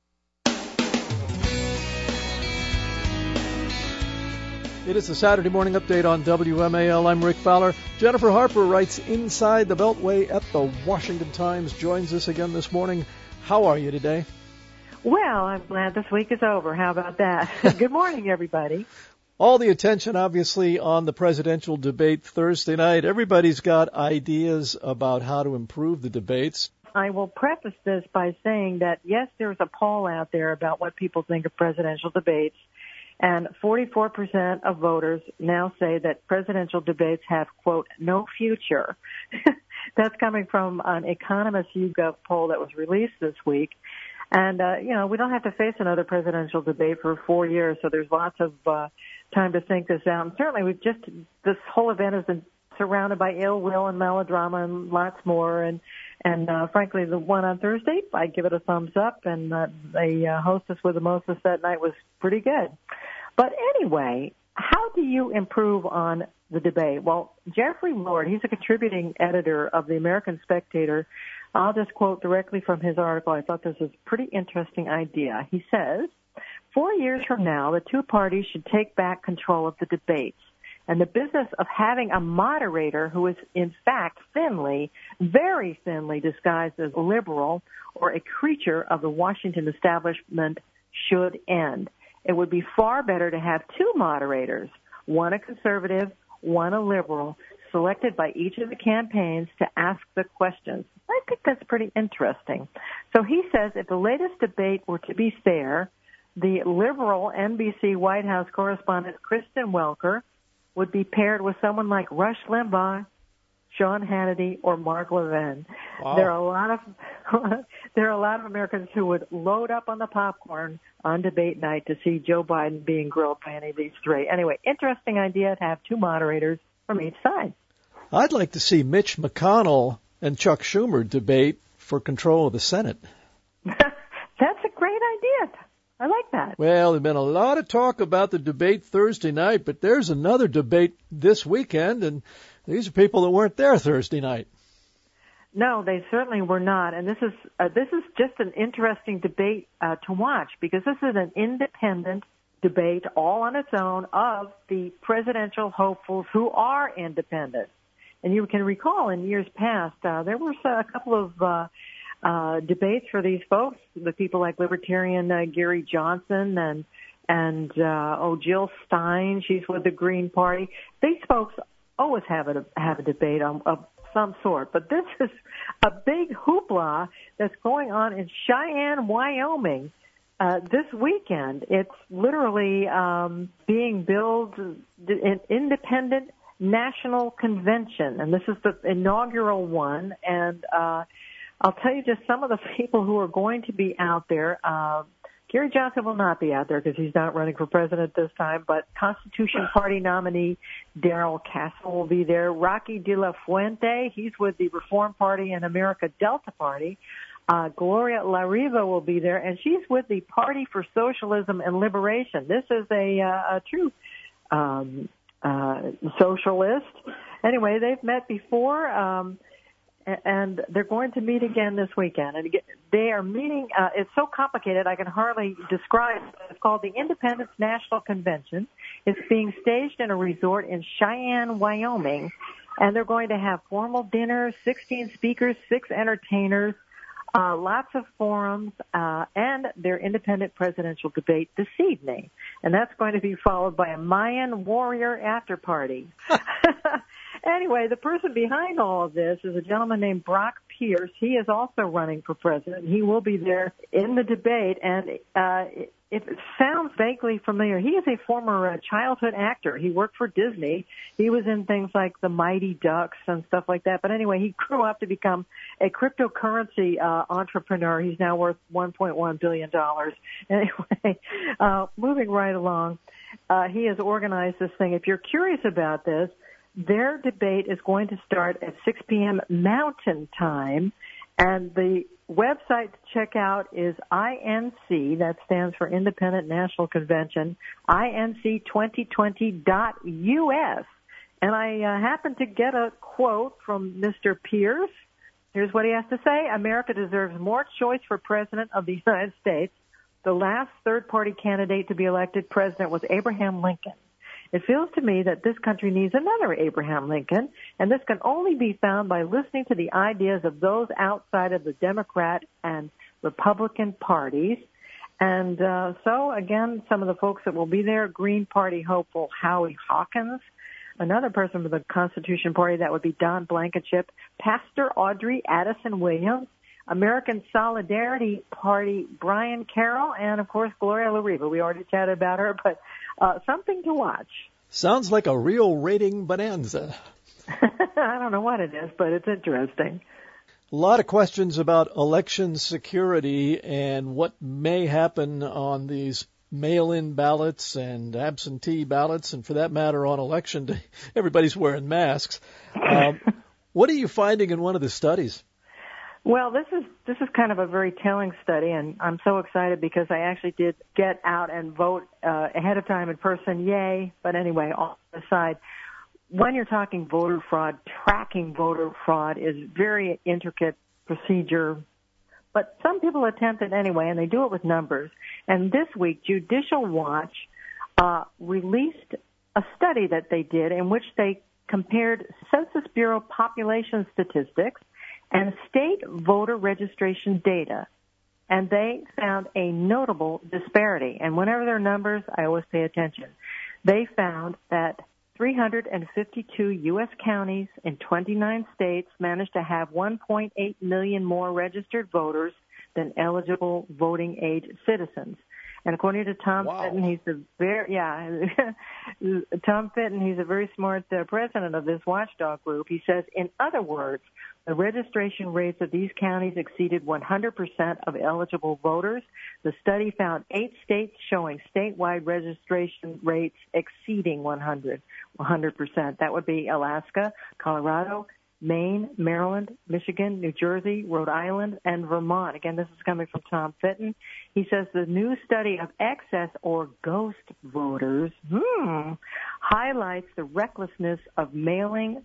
It is the Saturday morning update on W M A L. I'm Rick Fowler. Jennifer Harper writes Inside the Beltway at the Washington Times. Joins us again this morning. How are you today? Well, I'm glad this week is over. How about that? Good morning, everybody. All the attention, obviously, on the presidential debate Thursday night. Everybody's got ideas about how to improve the debates. I will preface this by saying that, yes, there's a poll out there about what people think of presidential debates, and forty-four percent of voters now say that presidential debates have, quote, no future. That's coming from an Economist YouGov poll that was released this week. And, uh, you know, we don't have to face another presidential debate for four years, so there's lots of uh, time to think this out. And certainly we've just, this whole event has been surrounded by ill will and melodrama and lots more. And, and uh, frankly, the one on Thursday, I'd give it a thumbs up. And uh, the uh, hostess with the mostest that night was pretty good. But anyway, how do you improve on the debate? Well, Jeffrey Lord, he's a contributing editor of the American Spectator. I'll just quote directly from his article. I thought this was a pretty interesting idea. He says, four years from now, the two parties should take back control of the debates. And the business of having a moderator who is, in fact, thinly, very thinly disguised as liberal or a creature of the Washington establishment should end. It would be far better to have two moderators, one a conservative, one a liberal, selected by each of the campaigns to ask the questions. I think that's pretty interesting. So he says if the latest debate were to be fair, the liberal N B C White House correspondent Kristen Welker would be paired with someone like Rush Limbaugh, Sean Hannity, or Mark Levin. Wow. There are a lot of there are a lot of Americans who would load up on the popcorn on debate night to see Joe Biden being grilled by any of these three. Anyway, interesting idea to have two moderators from each side. I'd like to see Mitch McConnell and Chuck Schumer debate for control of the Senate. That's a great idea. I like that. Well, there's been a lot of talk about the debate Thursday night, but there's another debate this weekend, and these are people that weren't there Thursday night. No, they certainly were not, and this is uh, this is just an interesting debate uh, to watch because this is an independent debate all on its own of the presidential hopefuls who are independent. And you can recall in years past, uh, there were a couple of uh, uh, debates for these folks with people like Libertarian uh, Gary Johnson and and uh, oh Jill Stein. She's with the Green Party. These folks always have a have a debate on, of some sort. But this is a big hoopla that's going on in Cheyenne, Wyoming. Uh, this weekend, it's literally um, being billed an independent national convention, and this is the inaugural one. And uh, I'll tell you just some of the people who are going to be out there. Uh, Gary Johnson will not be out there because he's not running for president this time, but Constitution Party nominee Darrell Castle will be there. Rocky De La Fuente, he's with the Reform Party and America Delta Party. Uh, Gloria La Riva will be there, and she's with the Party for Socialism and Liberation. This is a, uh, a true um, uh, socialist. Anyway, they've met before, um, and they're going to meet again this weekend. And they are meeting, uh, it's so complicated I can hardly describe it. It's called the Independence National Convention. It's being staged in a resort in Cheyenne, Wyoming, and they're going to have formal dinners, sixteen speakers, six entertainers, Uh, lots of forums, uh, and their independent presidential debate this evening. And that's going to be followed by a Mayan warrior after party. Anyway, the person behind all of this is a gentleman named Brock Pierce, he is also running for president. He will be there in the debate, and uh, if it sounds vaguely familiar, he is a former uh, childhood actor. He worked for Disney. He was in things like The Mighty Ducks and stuff like that. But anyway, he grew up to become a cryptocurrency uh, entrepreneur. He's now worth one point one billion dollars. Anyway, uh, moving right along, uh, he has organized this thing. If you're curious about this, their debate is going to start at six p.m. Mountain Time, and the website to check out is I N C, that stands for Independent National Convention, I N C twenty twenty dot U S. And I uh, happened to get a quote from Mister Pierce. Here's what he has to say. America deserves more choice for President of the United States. The last third-party candidate to be elected president was Abraham Lincoln. It feels to me that this country needs another Abraham Lincoln, and this can only be found by listening to the ideas of those outside of the Democrat and Republican parties. And uh, so, again, some of the folks that will be there, Green Party hopeful Howie Hawkins, another person from the Constitution Party, that would be Don Blankenship, Pastor Audrey Addison Williams, American Solidarity Party Brian Carroll, and, of course, Gloria La Riva. We already chatted about her, but uh, something to watch. Sounds like a real rating bonanza. I don't know what it is, but it's interesting. A lot of questions about election security and what may happen on these mail-in ballots and absentee ballots, and for that matter on election day. Everybody's wearing masks. Um, what are you finding in one of the studies? Well, this is this is kind of a very telling study, and I'm so excited because I actually did get out and vote uh, ahead of time in person. Yay! But anyway, all aside, when you're talking voter fraud, tracking voter fraud is very intricate procedure. But some people attempt it anyway, and they do it with numbers. And this week, Judicial Watch uh, released a study that they did in which they compared Census Bureau population statistics and state voter registration data, and they found a notable disparity. And whenever there are numbers, I always pay attention. They found that three hundred fifty-two U S counties in twenty-nine states managed to have one point eight million more registered voters than eligible voting age citizens. And according to Tom wow. Fitton, he's a very, yeah, Tom Fitton, he's a very smart uh, president of this watchdog group. He says, in other words, the registration rates of these counties exceeded one hundred percent of eligible voters. The study found eight states showing statewide registration rates exceeding one hundred percent. That would be Alaska, Colorado, Maine, Maryland, Michigan, New Jersey, Rhode Island, and Vermont. Again, this is coming from Tom Fitton. He says the new study of excess or ghost voters hmm, highlights the recklessness of mailing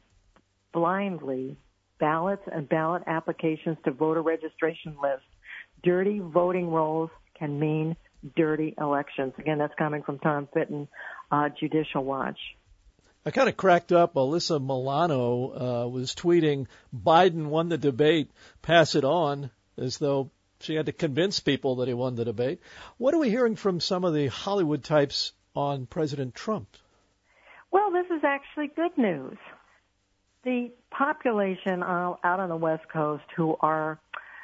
blindly ballots and ballot applications to voter registration lists. Dirty voting rolls can mean dirty elections. Again, that's coming from Tom Fitton, uh, Judicial Watch. I kind of cracked up. Alyssa Milano uh, was tweeting, Biden won the debate, pass it on, as though she had to convince people that he won the debate. What are we hearing from some of the Hollywood types on President Trump? Well, this is actually good news. The population uh, out on the West Coast who are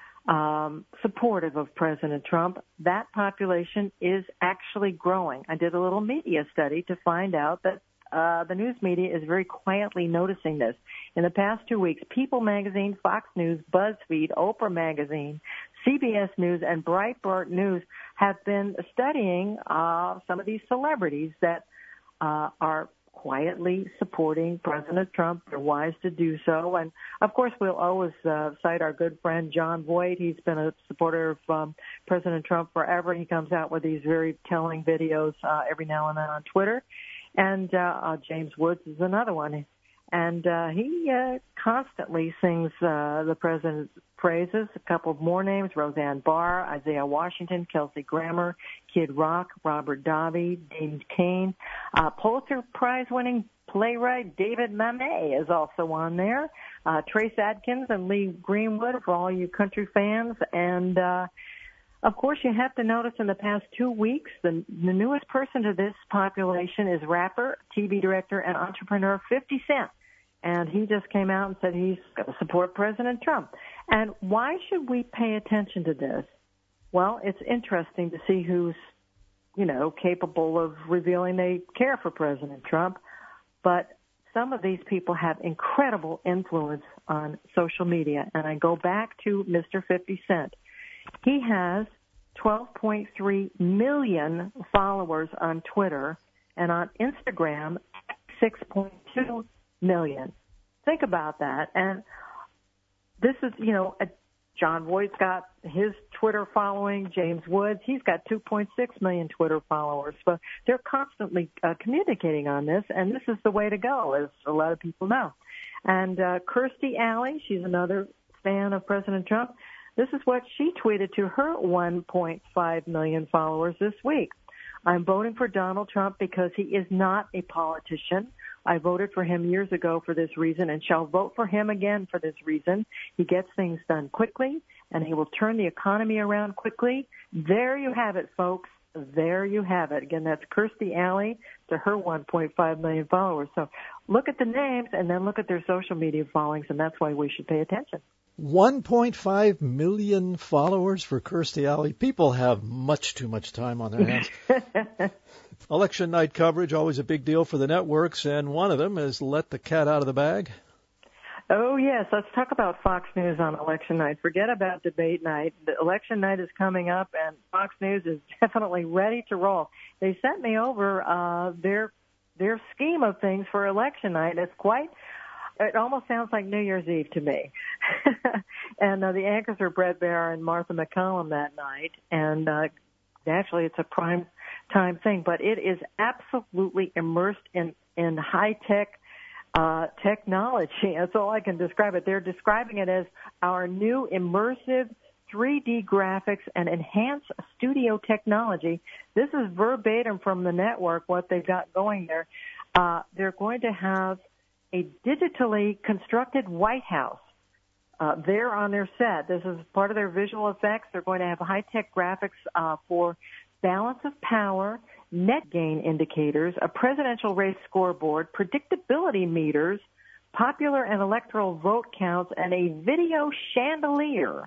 um, supportive of President Trump, that population is actually growing. I did a little media study to find out that Uh, the news media is very quietly noticing this. In the past two weeks, People Magazine, Fox News, BuzzFeed, Oprah Magazine, C B S News, and Breitbart News have been studying uh, some of these celebrities that uh, are quietly supporting President Trump. They're wise to do so. And, of course, we'll always uh, cite our good friend John Voight. He's been a supporter of um, President Trump forever. He comes out with these very telling videos uh, every now and then on Twitter. And uh, uh, James Woods is another one. And uh, he uh, constantly sings uh, the president's praises. A couple of more names, Roseanne Barr, Isaiah Washington, Kelsey Grammer, Kid Rock, Robert Davi, Dean Cain. Uh, Pulitzer Prize-winning playwright David Mamet is also on there. Uh, Trace Adkins and Lee Greenwood for all you country fans. And uh Of course, you have to notice in the past two weeks, the, the newest person to this population is rapper, T V director, and entrepreneur fifty Cent. and he just came out and said he's going to support President Trump. And why should we pay attention to this? Well, it's interesting to see who's, you know, capable of revealing they care for President Trump. But some of these people have incredible influence on social media. And I go back to Mister fifty Cent. He has twelve point three million followers on Twitter, and on Instagram, six point two million. Think about that. And this is, you know, a John Voight's got his Twitter following. James Woods, he's got two point six million Twitter followers. So they're constantly uh, communicating on this, and this is the way to go, as a lot of people know. And uh, Kirstie Alley, she's another fan of President Trump. This is what she tweeted to her one point five million followers this week. I'm voting for Donald Trump because he is not a politician. I voted for him years ago for this reason and shall vote for him again for this reason. He gets things done quickly, and he will turn the economy around quickly. There you have it, folks. There you have it. Again, that's Kirstie Alley to her one point five million followers. So look at the names and then look at their social media followings, and that's why we should pay attention. one point five million followers for Kirstie Alley. People have much too much time on their hands. Election night coverage, always a big deal for the networks, and one of them is let the cat out of the bag. Oh, yes. Let's talk about Fox News on election night. Forget about debate night. The election night is coming up, and Fox News is definitely ready to roll. They sent me over uh, their their scheme of things for election night. It's quite... It almost sounds like New Year's Eve to me. and uh, the anchors are Brett Baier and Martha McCallum that night. And uh, actually, it's a prime time thing. But it is absolutely immersed in, in high-tech uh, technology. That's all I can describe it. They're describing it as our new immersive three D graphics and enhanced studio technology. This is verbatim from the network, what they've got going there. Uh, they're going to have a digitally constructed White House uh, there on their set. This is part of their visual effects. They're going to have high-tech graphics uh, for balance of power, net gain indicators, a presidential race scoreboard, predictability meters, popular and electoral vote counts, and a video chandelier.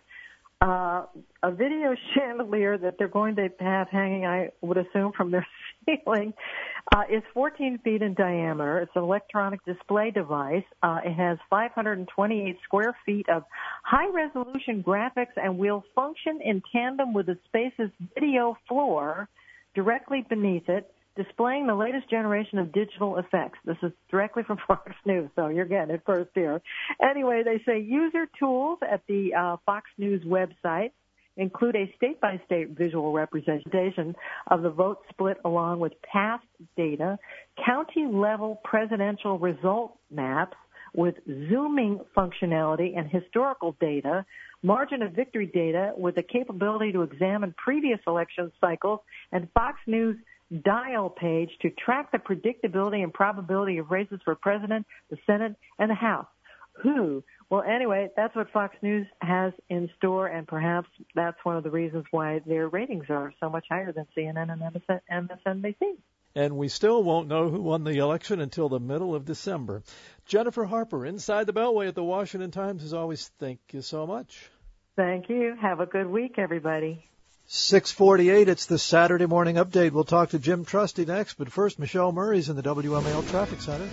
Uh, a video chandelier that they're going to have hanging, I would assume, from their ceiling. Uh, it's fourteen feet in diameter. It's an electronic display device. Uh, it has five hundred twenty-eight square feet of high-resolution graphics and will function in tandem with the space's video floor directly beneath it, displaying the latest generation of digital effects. This is directly from Fox News, so you're getting it first here. Anyway, they say user tools at the uh, Fox News website include a state-by-state visual representation of the vote split along with past data, county-level presidential result maps with zooming functionality and historical data, margin of victory data with the capability to examine previous election cycles, and Fox News dial page to track the predictability and probability of races for president, the Senate, and the House. Who? Well, anyway, that's what Fox News has in store, and perhaps that's one of the reasons why their ratings are so much higher than C N N and M S N B C. And we still won't know who won the election until the middle of December. Jennifer Harper, inside the Beltway at the Washington Times, as always, thank you so much. Thank you. Have a good week, everybody. six forty-eight, it's the Saturday Morning Update. We'll talk to Jim Trusty next, but first, Michelle Murray's in the W M A L Traffic Center.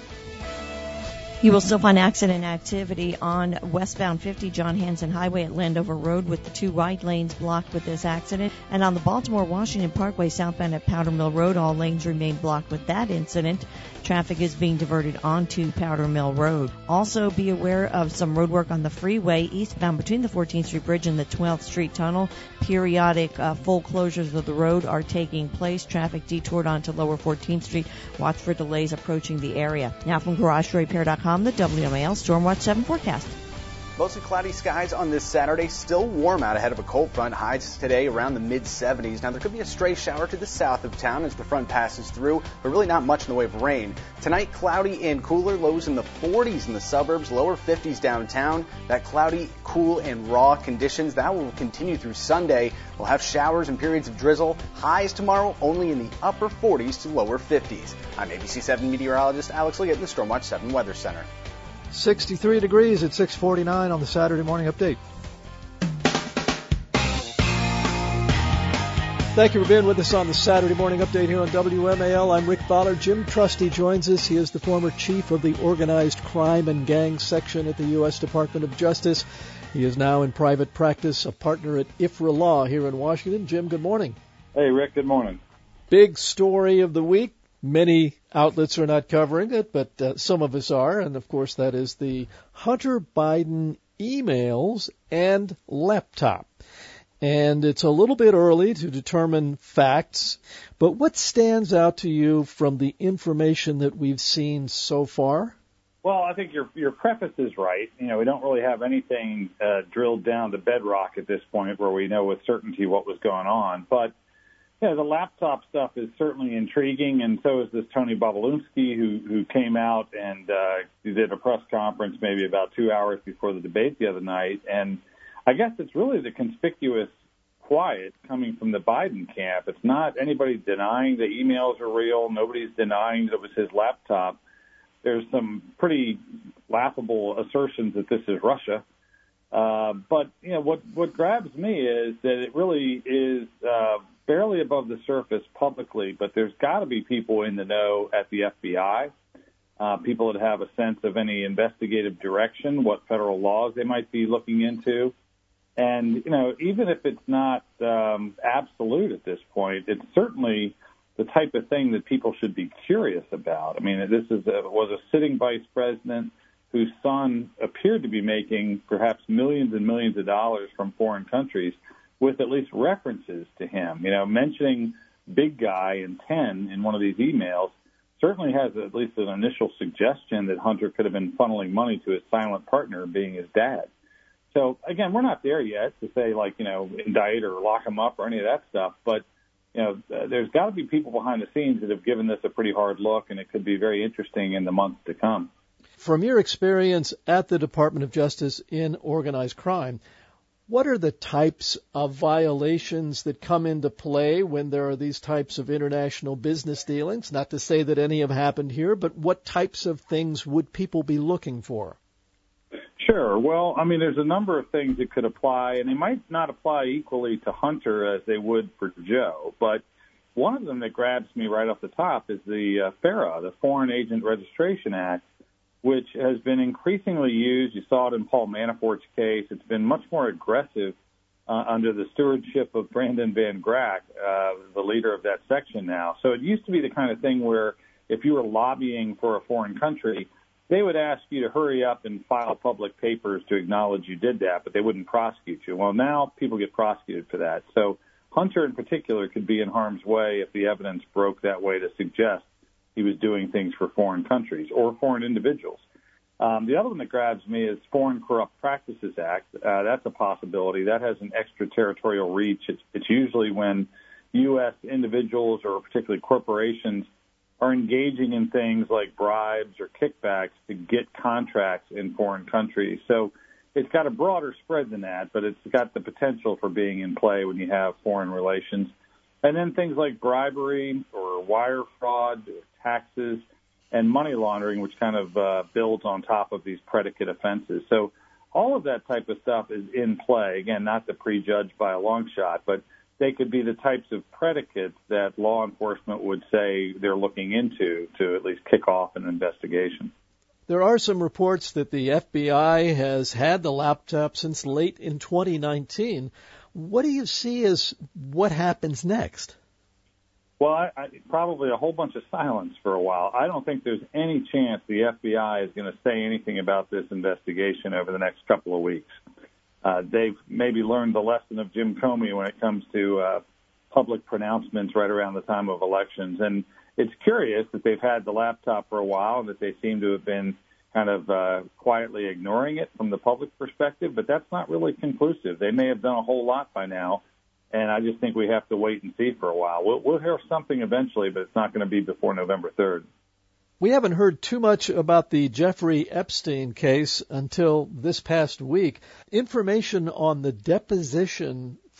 You will still find accident activity on westbound fifty John Hanson Highway at Landover Road with the two right lanes blocked with this accident. And on the Baltimore-Washington Parkway southbound at Powder Mill Road, all lanes remain blocked with that incident. Traffic is being diverted onto Powder Mill Road. Also be aware of some road work on the freeway eastbound between the fourteenth Street Bridge and the twelfth Street Tunnel. Periodic uh, full closures of the road are taking place. Traffic detoured onto Lower fourteenth Street. Watch for delays approaching the area. Now from Garage Repair dot com, the W M A L Stormwatch seven forecast. Mostly cloudy skies on this Saturday. Still warm out ahead of a cold front. Highs today around the mid seventies. Now, there could be a stray shower to the south of town as the front passes through, but really not much in the way of rain. Tonight, cloudy and cooler. Lows in the forties in the suburbs, lower fifties downtown. That cloudy, cool, and raw conditions, that will continue through Sunday. We'll have showers and periods of drizzle. Highs tomorrow only in the upper forties to lower fifties. I'm A B C seven meteorologist Alex Liggett in the Stormwatch seven Weather Center. sixty-three degrees at six forty-nine on the Saturday Morning Update. Thank you for being with us on the Saturday Morning Update here on W M A L. I'm Rick Fowler. Jim Trusty joins us. He is the former chief of the Organized Crime and Gang Section at the U S Department of Justice. He is now in private practice, a partner at I F R A Law here in Washington. Jim, good morning. Hey, Rick, good morning. Big story of the week. Many outlets are not covering it, but uh, some of us are. And, of course, that is the Hunter Biden emails and laptop. And it's a little bit early to determine facts, but what stands out to you from the information that we've seen so far? Well, I think your your preface is right. You know, we don't really have anything uh, drilled down to bedrock at this point where we know with certainty what was going on. But, you know, the laptop stuff is certainly intriguing, and so is this Tony Bobulinski who, who came out and uh, did a press conference maybe about two hours before the debate the other night. And I guess it's really the conspicuous quiet coming from the Biden camp. It's not anybody denying the emails are real. Nobody's denying that it was his laptop. There's some pretty laughable assertions that this is Russia. Uh, but, you know, what, what grabs me is that it really is uh, barely above the surface publicly, but there's got to be people in the know at the F B I, uh, people that have a sense of any investigative direction, what federal laws they might be looking into. And, you know, even if it's not um, absolute at this point, it's certainly the type of thing that people should be curious about. I mean, this is a, was a sitting vice president whose son appeared to be making perhaps millions and millions of dollars from foreign countries with at least references to him. You know, mentioning big guy in ten in one of these emails certainly has at least an initial suggestion that Hunter could have been funneling money to his silent partner being his dad. So, again, we're not there yet to say, like, you know, indict or lock him up or any of that stuff. But, you know, there's got to be people behind the scenes that have given this a pretty hard look, and it could be very interesting in the months to come. From your experience at the Department of Justice in organized crime, what are the types of violations that come into play when there are these types of international business dealings? Not to say that any have happened here, but what types of things would people be looking for? Sure. Well, I mean, there's a number of things that could apply, and they might not apply equally to Hunter as they would for Joe. But one of them that grabs me right off the top is the uh, FARA, the Foreign Agent Registration Act, which has been increasingly used. You saw it in Paul Manafort's case. It's been much more aggressive uh, under the stewardship of Brandon Van Grack, uh, the leader of that section now. So it used to be the kind of thing where if you were lobbying for a foreign country, they would ask you to hurry up and file public papers to acknowledge you did that, but they wouldn't prosecute you. Well, now people get prosecuted for that. So Hunter in particular could be in harm's way if the evidence broke that way to suggest he was doing things for foreign countries or foreign individuals. Um, the other one that grabs me is Foreign Corrupt Practices Act. Uh, that's a possibility. That has an extraterritorial reach. It's, it's usually when U S individuals or particularly corporations are engaging in things like bribes or kickbacks to get contracts in foreign countries. So it's got a broader spread than that, but it's got the potential for being in play when you have foreign relations. And then things like bribery or wire fraud, or taxes, and money laundering, which kind of uh, builds on top of these predicate offenses. So all of that type of stuff is in play. Again, not to prejudge by a long shot, but they could be the types of predicates that law enforcement would say they're looking into to at least kick off an investigation. There are some reports that the F B I has had the laptop since late in twenty nineteen. What do you see as what happens next? Well, I, I, probably a whole bunch of silence for a while. I don't think there's any chance the F B I is going to say anything about this investigation over the next couple of weeks. Uh, they've maybe learned the lesson of Jim Comey when it comes to uh, public pronouncements right around the time of elections. And it's curious that they've had the laptop for a while and that they seem to have been kind of uh, quietly ignoring it from the public perspective, but that's not really conclusive. They may have done a whole lot by now, and I just think we have to wait and see for a while. We'll, we'll hear something eventually, but it's not going to be before November third. We haven't heard too much about the Jeffrey Epstein case until this past week. Information on the deposition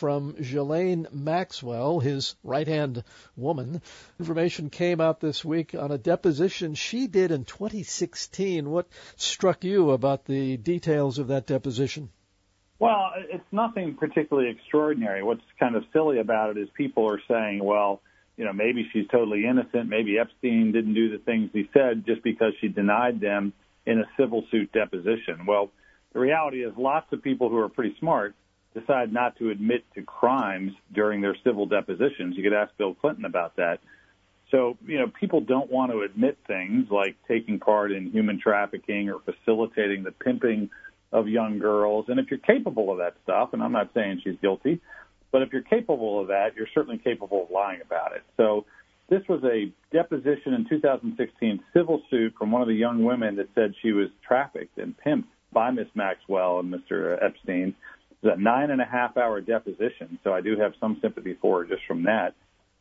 from Ghislaine Maxwell, his right-hand woman. Information came out this week on a deposition she did in twenty sixteen. What struck you about the details of that deposition? Well, it's nothing particularly extraordinary. What's kind of silly about it is people are saying, well, you know, maybe she's totally innocent. Maybe Epstein didn't do the things he said just because she denied them in a civil suit deposition. Well, the reality is lots of people who are pretty smart decide not to admit to crimes during their civil depositions. You could ask Bill Clinton about that. So, you know, people don't want to admit things like taking part in human trafficking or facilitating the pimping of young girls. And if you're capable of that stuff, and I'm not saying she's guilty, but if you're capable of that, you're certainly capable of lying about it. So this was a deposition in two thousand sixteen civil suit from one of the young women that said she was trafficked and pimped by Miss Maxwell and Mister Epstein. It was a nine and a half hour deposition, so I do have some sympathy for her just from that.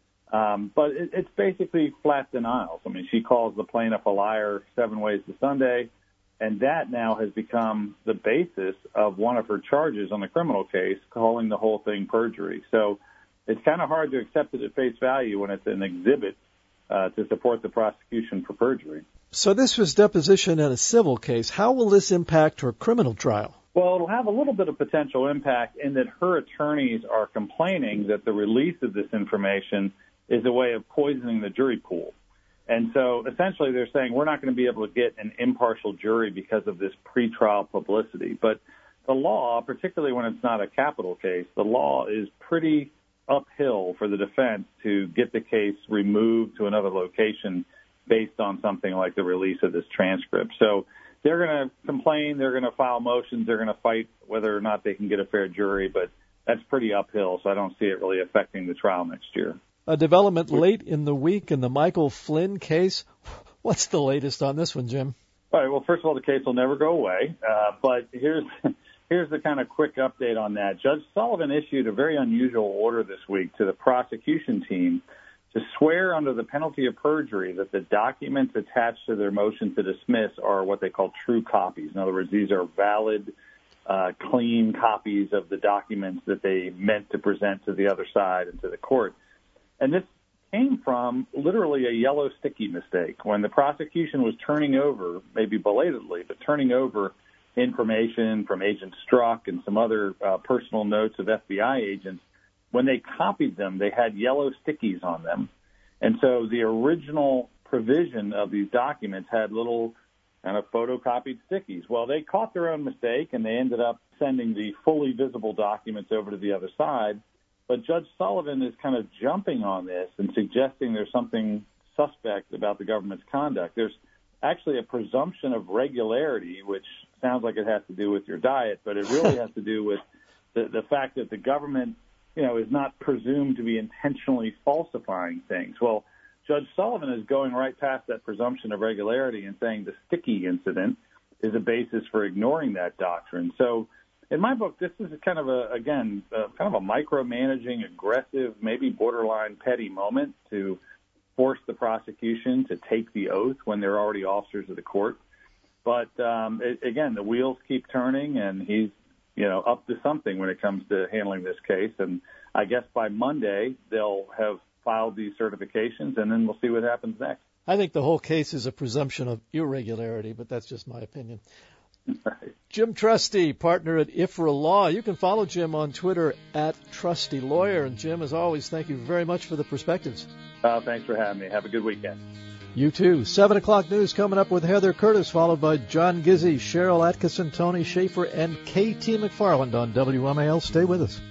Um, but it, it's basically flat denials. I mean, she calls the plaintiff a liar seven ways to Sunday, and that now has become the basis of one of her charges on the criminal case, calling the whole thing perjury. So it's kind of hard to accept it at face value when it's an exhibit uh, to support the prosecution for perjury. So this was deposition in a civil case. How will this impact her criminal trial? Well, it'll have a little bit of potential impact in that her attorneys are complaining that the release of this information is a way of poisoning the jury pool. And so essentially they're saying we're not going to be able to get an impartial jury because of this pretrial publicity. But the law, particularly when it's not a capital case, the law is pretty uphill for the defense to get the case removed to another location based on something like the release of this transcript. So they're going to complain, they're going to file motions, they're going to fight whether or not they can get a fair jury, but that's pretty uphill, so I don't see it really affecting the trial next year. A development late in the week in the Michael Flynn case. What's the latest on this one, Jim? All right, well, first of all, the case will never go away, uh, but here's here's the kind of quick update on that. Judge Sullivan issued a very unusual order this week to the prosecution team to swear under the penalty of perjury that the documents attached to their motion to dismiss are what they call true copies. In other words, these are valid, uh, clean copies of the documents that they meant to present to the other side and to the court. And this came from literally a yellow sticky mistake. When the prosecution was turning over, maybe belatedly, but turning over information from Agent Strzok and some other uh, personal notes of F B I agents, when they copied them, they had yellow stickies on them. And so the original provision of these documents had little kind of photocopied stickies. Well, they caught their own mistake, and they ended up sending the fully visible documents over to the other side. But Judge Sullivan is kind of jumping on this and suggesting there's something suspect about the government's conduct. There's actually a presumption of regularity, which sounds like it has to do with your diet, but it really has to do with the, the fact that the government, you know, is not presumed to be intentionally falsifying things. Well, Judge Sullivan is going right past that presumption of regularity and saying the sticky incident is a basis for ignoring that doctrine. So in my book, this is kind of a, again, uh, kind of a micromanaging, aggressive, maybe borderline petty moment to force the prosecution to take the oath when they're already officers of the court. But um, it, again, the wheels keep turning, and he's, you know, up to something when it comes to handling this case. And I guess by Monday they'll have filed these certifications, and then we'll see what happens next. I think the whole case is a presumption of irregularity, but that's just my opinion. Right. Jim Trusty, partner at I F R A Law. You can follow Jim on Twitter at Trusty Lawyer. And Jim, as always, thank you very much for the perspectives. Uh, thanks for having me. Have a good weekend. You too. Seven o'clock news coming up with Heather Curtis, followed by John Gizzi, Cheryl Atkinson, Tony Schaefer, and K T McFarland on W M A L. Stay with us.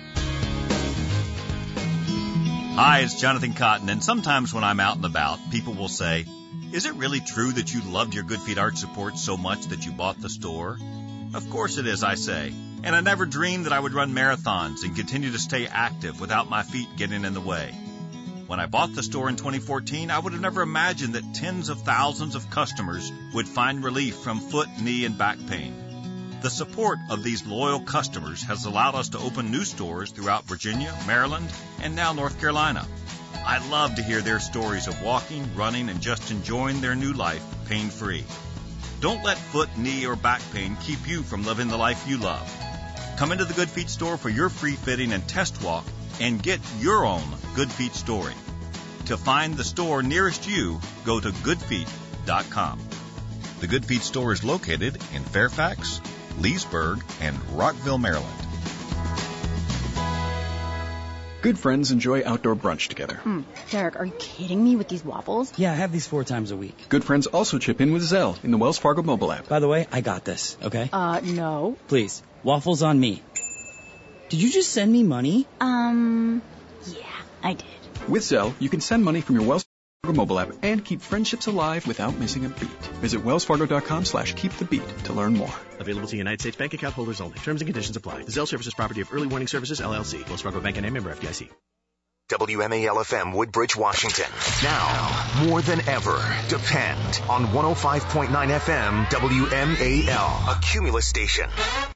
Hi, it's Jonathan Cotton, and sometimes when I'm out and about, people will say, "Is it really true that you loved your Good Feet Arch Support so much that you bought the store?" Of course it is, I say. And I never dreamed that I would run marathons and continue to stay active without my feet getting in the way. When I bought the store in twenty fourteen, I would have never imagined that tens of thousands of customers would find relief from foot, knee, and back pain. The support of these loyal customers has allowed us to open new stores throughout Virginia, Maryland, and now North Carolina. I love to hear their stories of walking, running, and just enjoying their new life pain-free. Don't let foot, knee, or back pain keep you from living the life you love. Come into the Good Feet store for your free fitting and test walk and get your own Good Feet story. To find the store nearest you, go to good feet dot com. The Good Feet store is located in Fairfax, Leesburg, and Rockville, Maryland. Good friends enjoy outdoor brunch together. Mm. Derek, are you kidding me with these waffles? Yeah, I have these four times a week. Good friends also chip in with Zelle in the Wells Fargo mobile app. By the way, I got this, okay? Uh, no. Please, waffles on me. Did you just send me money? Um, yeah, I did. With Zelle, you can send money from your Wells Fargo mobile app and keep friendships alive without missing a beat. Visit wellsfargo.com slash keep the beat to learn more. Available to United States bank account holders only. Terms and conditions apply. The Zelle service is property of Early Warning Services, L L C. Wells Fargo Bank and A member F D I C. W M A L F M Woodbridge, Washington. Now, more than ever, depend on one oh five point nine F M W M A L, a Cumulus station.